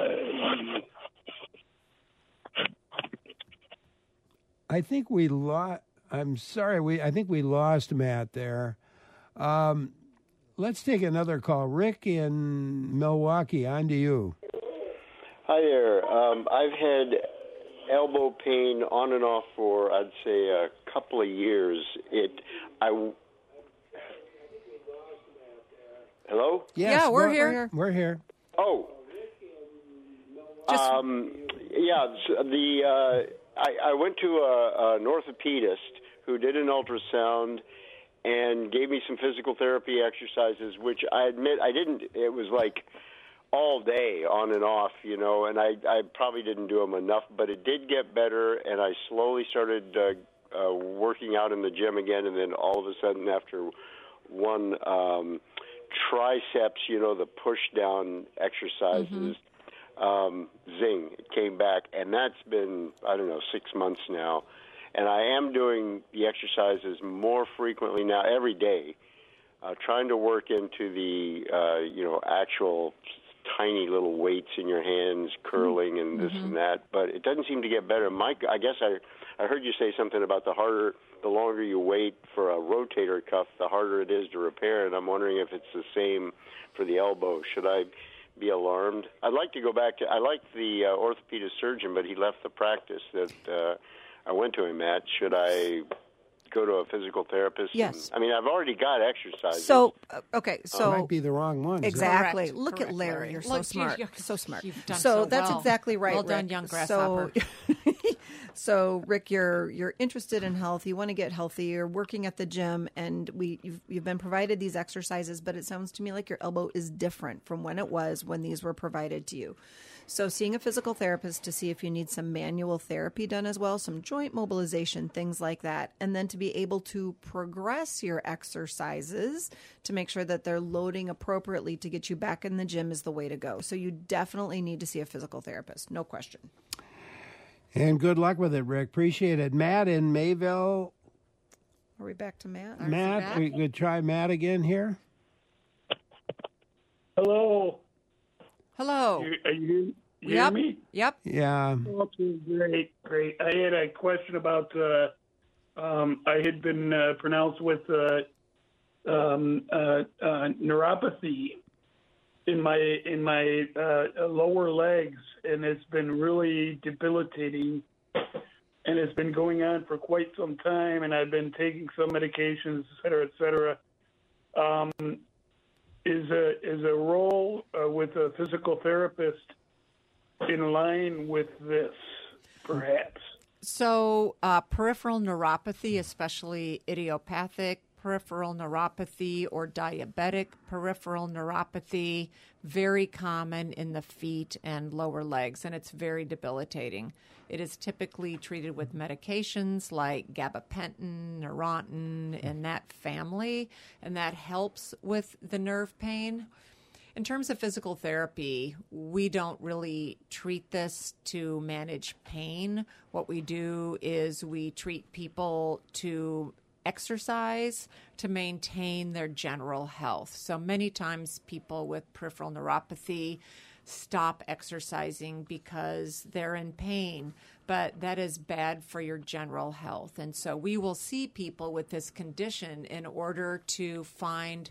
I think we lost. I'm sorry. We I think we lost Matt there. Um, let's take another call. Rick in Milwaukee, on to you. Hi there. Um, I've had elbow pain on and off for, I'd say, a couple of years. It, I. Hello? Yes, Yeah, we're go- here. We're here. Oh. Um, yeah, s- the uh, I, I went to a, an orthopedist who did an ultrasound and gave me some physical therapy exercises, which I admit I didn't. It was like all day, on and off, you know, and I, I probably didn't do them enough, but it did get better, and I slowly started uh, uh, working out in the gym again, and then all of a sudden after one um, triceps, you know, the push-down exercises, um, zing, it came back, and that's been, I don't know, six months now, and I am doing the exercises more frequently now, every day, uh, trying to work into the, uh, you know, actual tiny little weights in your hands, curling and this Mhm. and that, but it doesn't seem to get better. Mike, I guess I I heard you say something about the harder, the longer you wait for a rotator cuff, the harder it is to repair, and I'm wondering if it's the same for the elbow. Should I be alarmed? I'd like to go back to, I like the uh, orthopedic surgeon, but he left the practice that uh, I went to him at. Should I go to a physical therapist? Yes. And, I mean, I've already got exercises. So, uh, okay, so might be the wrong one. Exactly. Correct. Look at Correct, Larry. Larry. You're so Look, you- smart. you- so smart. you've done so so that's well. exactly right. Well done, Rick. young So, grasshopper. so Rick, you're you're interested in health. You want to get healthy. You're working at the gym, and we you've you've been provided these exercises. But it sounds to me like your elbow is different from when it was when these were provided to you. So seeing a physical therapist to see if you need some manual therapy done as well, some joint mobilization, things like that. And then to be able to progress your exercises to make sure that they're loading appropriately to get you back in the gym is the way to go. So you definitely need to see a physical therapist, no question. And good luck with it, Rick. Appreciate it. Matt in Mayville. Are we back to Matt? Matt, we could try Matt again here. hello. Hello. You, are you, you Yep. hear me? Yep. Yeah. Okay, great, great. I had a question about. Uh, um, I had been uh, pronounced with uh, um, uh, uh, neuropathy in my in my uh, lower legs, and it's been really debilitating. And it's been going on for quite some time, and I've been taking some medications, et cetera, et cetera. Um, is a is a role uh, with a physical therapist in line with this, perhaps? So, uh, peripheral neuropathy, especially idiopathic peripheral neuropathy or diabetic peripheral neuropathy, very common in the feet and lower legs, and it's very debilitating. It is typically treated with medications like gabapentin, Neurontin, and that family, and that helps with the nerve pain. In terms of physical therapy, we don't really treat this to manage pain. What we do is we treat people to exercise to maintain their general health. So many times people with peripheral neuropathy stop exercising because they're in pain, but that is bad for your general health. And so we will see people with this condition in order to find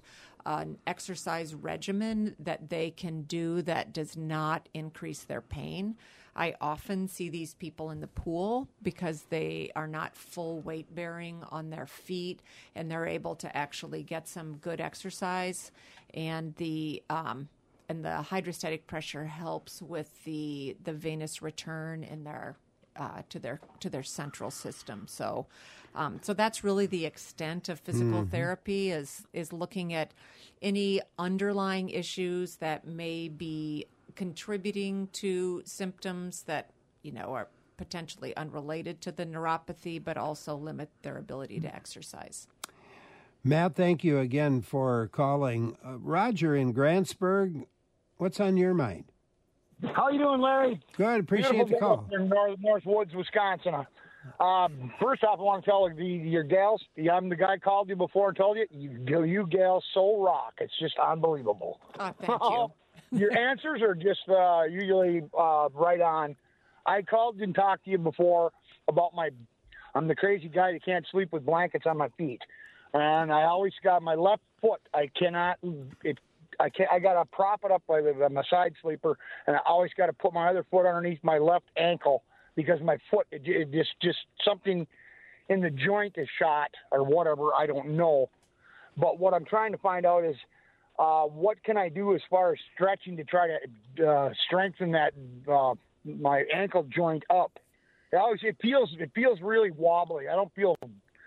an exercise regimen that they can do that does not increase their pain. I often see these people in the pool because they are not full weight bearing on their feet, and they're able to actually get some good exercise. And the um, and the hydrostatic pressure helps with the the venous return in their uh, to their to their central system. So, um, so that's really the extent of physical mm-hmm. therapy is is looking at any underlying issues that may be contributing to symptoms that, you know, are potentially unrelated to the neuropathy, but also limit their ability to exercise. Matt, thank you again for calling. Uh, Roger in Grantsburg, what's on your mind? How you doing, Larry? Good. Appreciate Beautiful the call. In North, North Woods, Wisconsin. Um, first off, I want to tell the, your gals, I'm the guy called you before and told you, you, you gals so rock. It's just unbelievable. Oh, thank you. Your answers are just uh, usually uh, right on. I called and talked to you before about my, I'm the crazy guy that can't sleep with blankets on my feet. And I always got my left foot. I cannot, it, I can't, I got to prop it up by the, I'm a side sleeper, and I always got to put my other foot underneath my left ankle because my foot, it, it just, just something in the joint is shot or whatever. I don't know. But what I'm trying to find out is, Uh, what can I do as far as stretching to try to uh, strengthen that uh, my ankle joint up? It always it feels it feels really wobbly. I don't feel,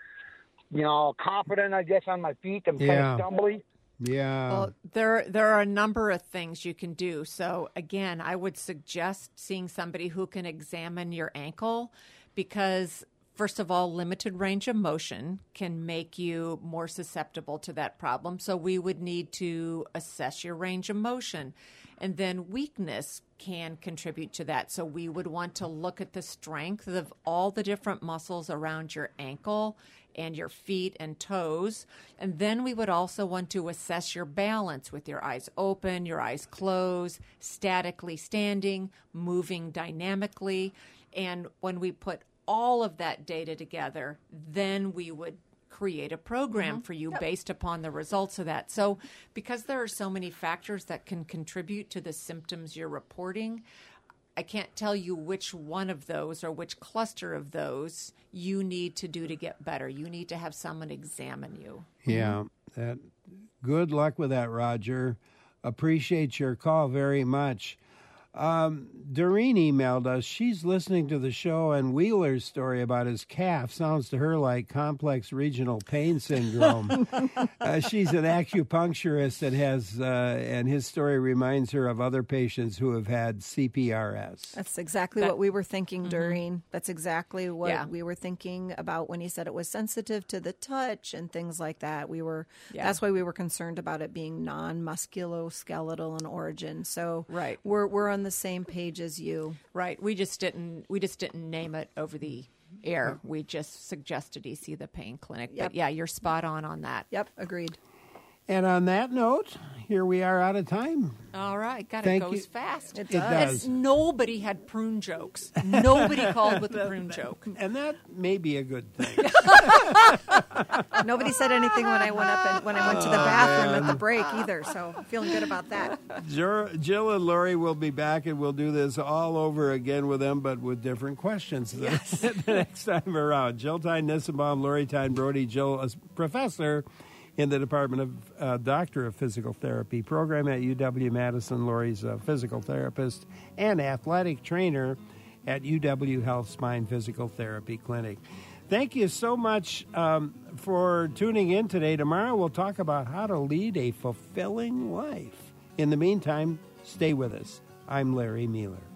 you know, confident. I guess on my feet. I'm Yeah. kind of stumbly. Yeah. Well, there there are a number of things you can do. So again, I would suggest seeing somebody who can examine your ankle because, first of all, limited range of motion can make you more susceptible to that problem. So we would need to assess your range of motion. And then weakness can contribute to that. So we would want to look at the strength of all the different muscles around your ankle and your feet and toes. And then we would also want to assess your balance with your eyes open, your eyes closed, statically standing, moving dynamically. And when we put all of that data together, then we would create a program mm-hmm. for you yep. based upon the results of that. So because there are so many factors that can contribute to the symptoms you're reporting, I can't tell you which one of those or which cluster of those you need to do to get better. You need to have someone examine you. Yeah. That. Good luck with that, Roger. Appreciate your call very much. Um, Doreen emailed us. She's listening to the show, and Wheeler's story about his calf sounds to her like complex regional pain syndrome. uh, she's an acupuncturist and has, uh, and his story reminds her of other patients who have had C P R S. That's exactly that, what we were thinking, mm-hmm. Doreen. That's exactly what yeah. we were thinking about when he said it was sensitive to the touch and things like that. We were. Yeah. That's why we were concerned about it being non-musculoskeletal in origin. So right. we're we're on the same page as you. Right. We just didn't we just didn't name it over the air. We just suggested he see the pain clinic. Yep. But yeah, you're spot on on that. Yep, agreed. And on that note, here we are out of time. All right. God, Thank it goes you. fast. It It does. does. Nobody had prune jokes. Nobody called with a prune joke. And that may be a good thing. Nobody said anything when I went up and when I went to the Oh, bathroom man. at the break either. So I'm feeling good about that. Jill and Lori will be back, and we'll do this all over again with them, but with different questions Yes. the next time around. Jill Tyne Nissenbaum, Lori Tyne Brody. Jill, a professor in the Department of uh, Doctor of Physical Therapy program at U W-Madison. Lori's a physical therapist and athletic trainer at U W Health Spine Physical Therapy Clinic. Thank you so much um, for tuning in today. Tomorrow we'll talk about how to lead a fulfilling life. In the meantime, stay with us. I'm Larry Mueller.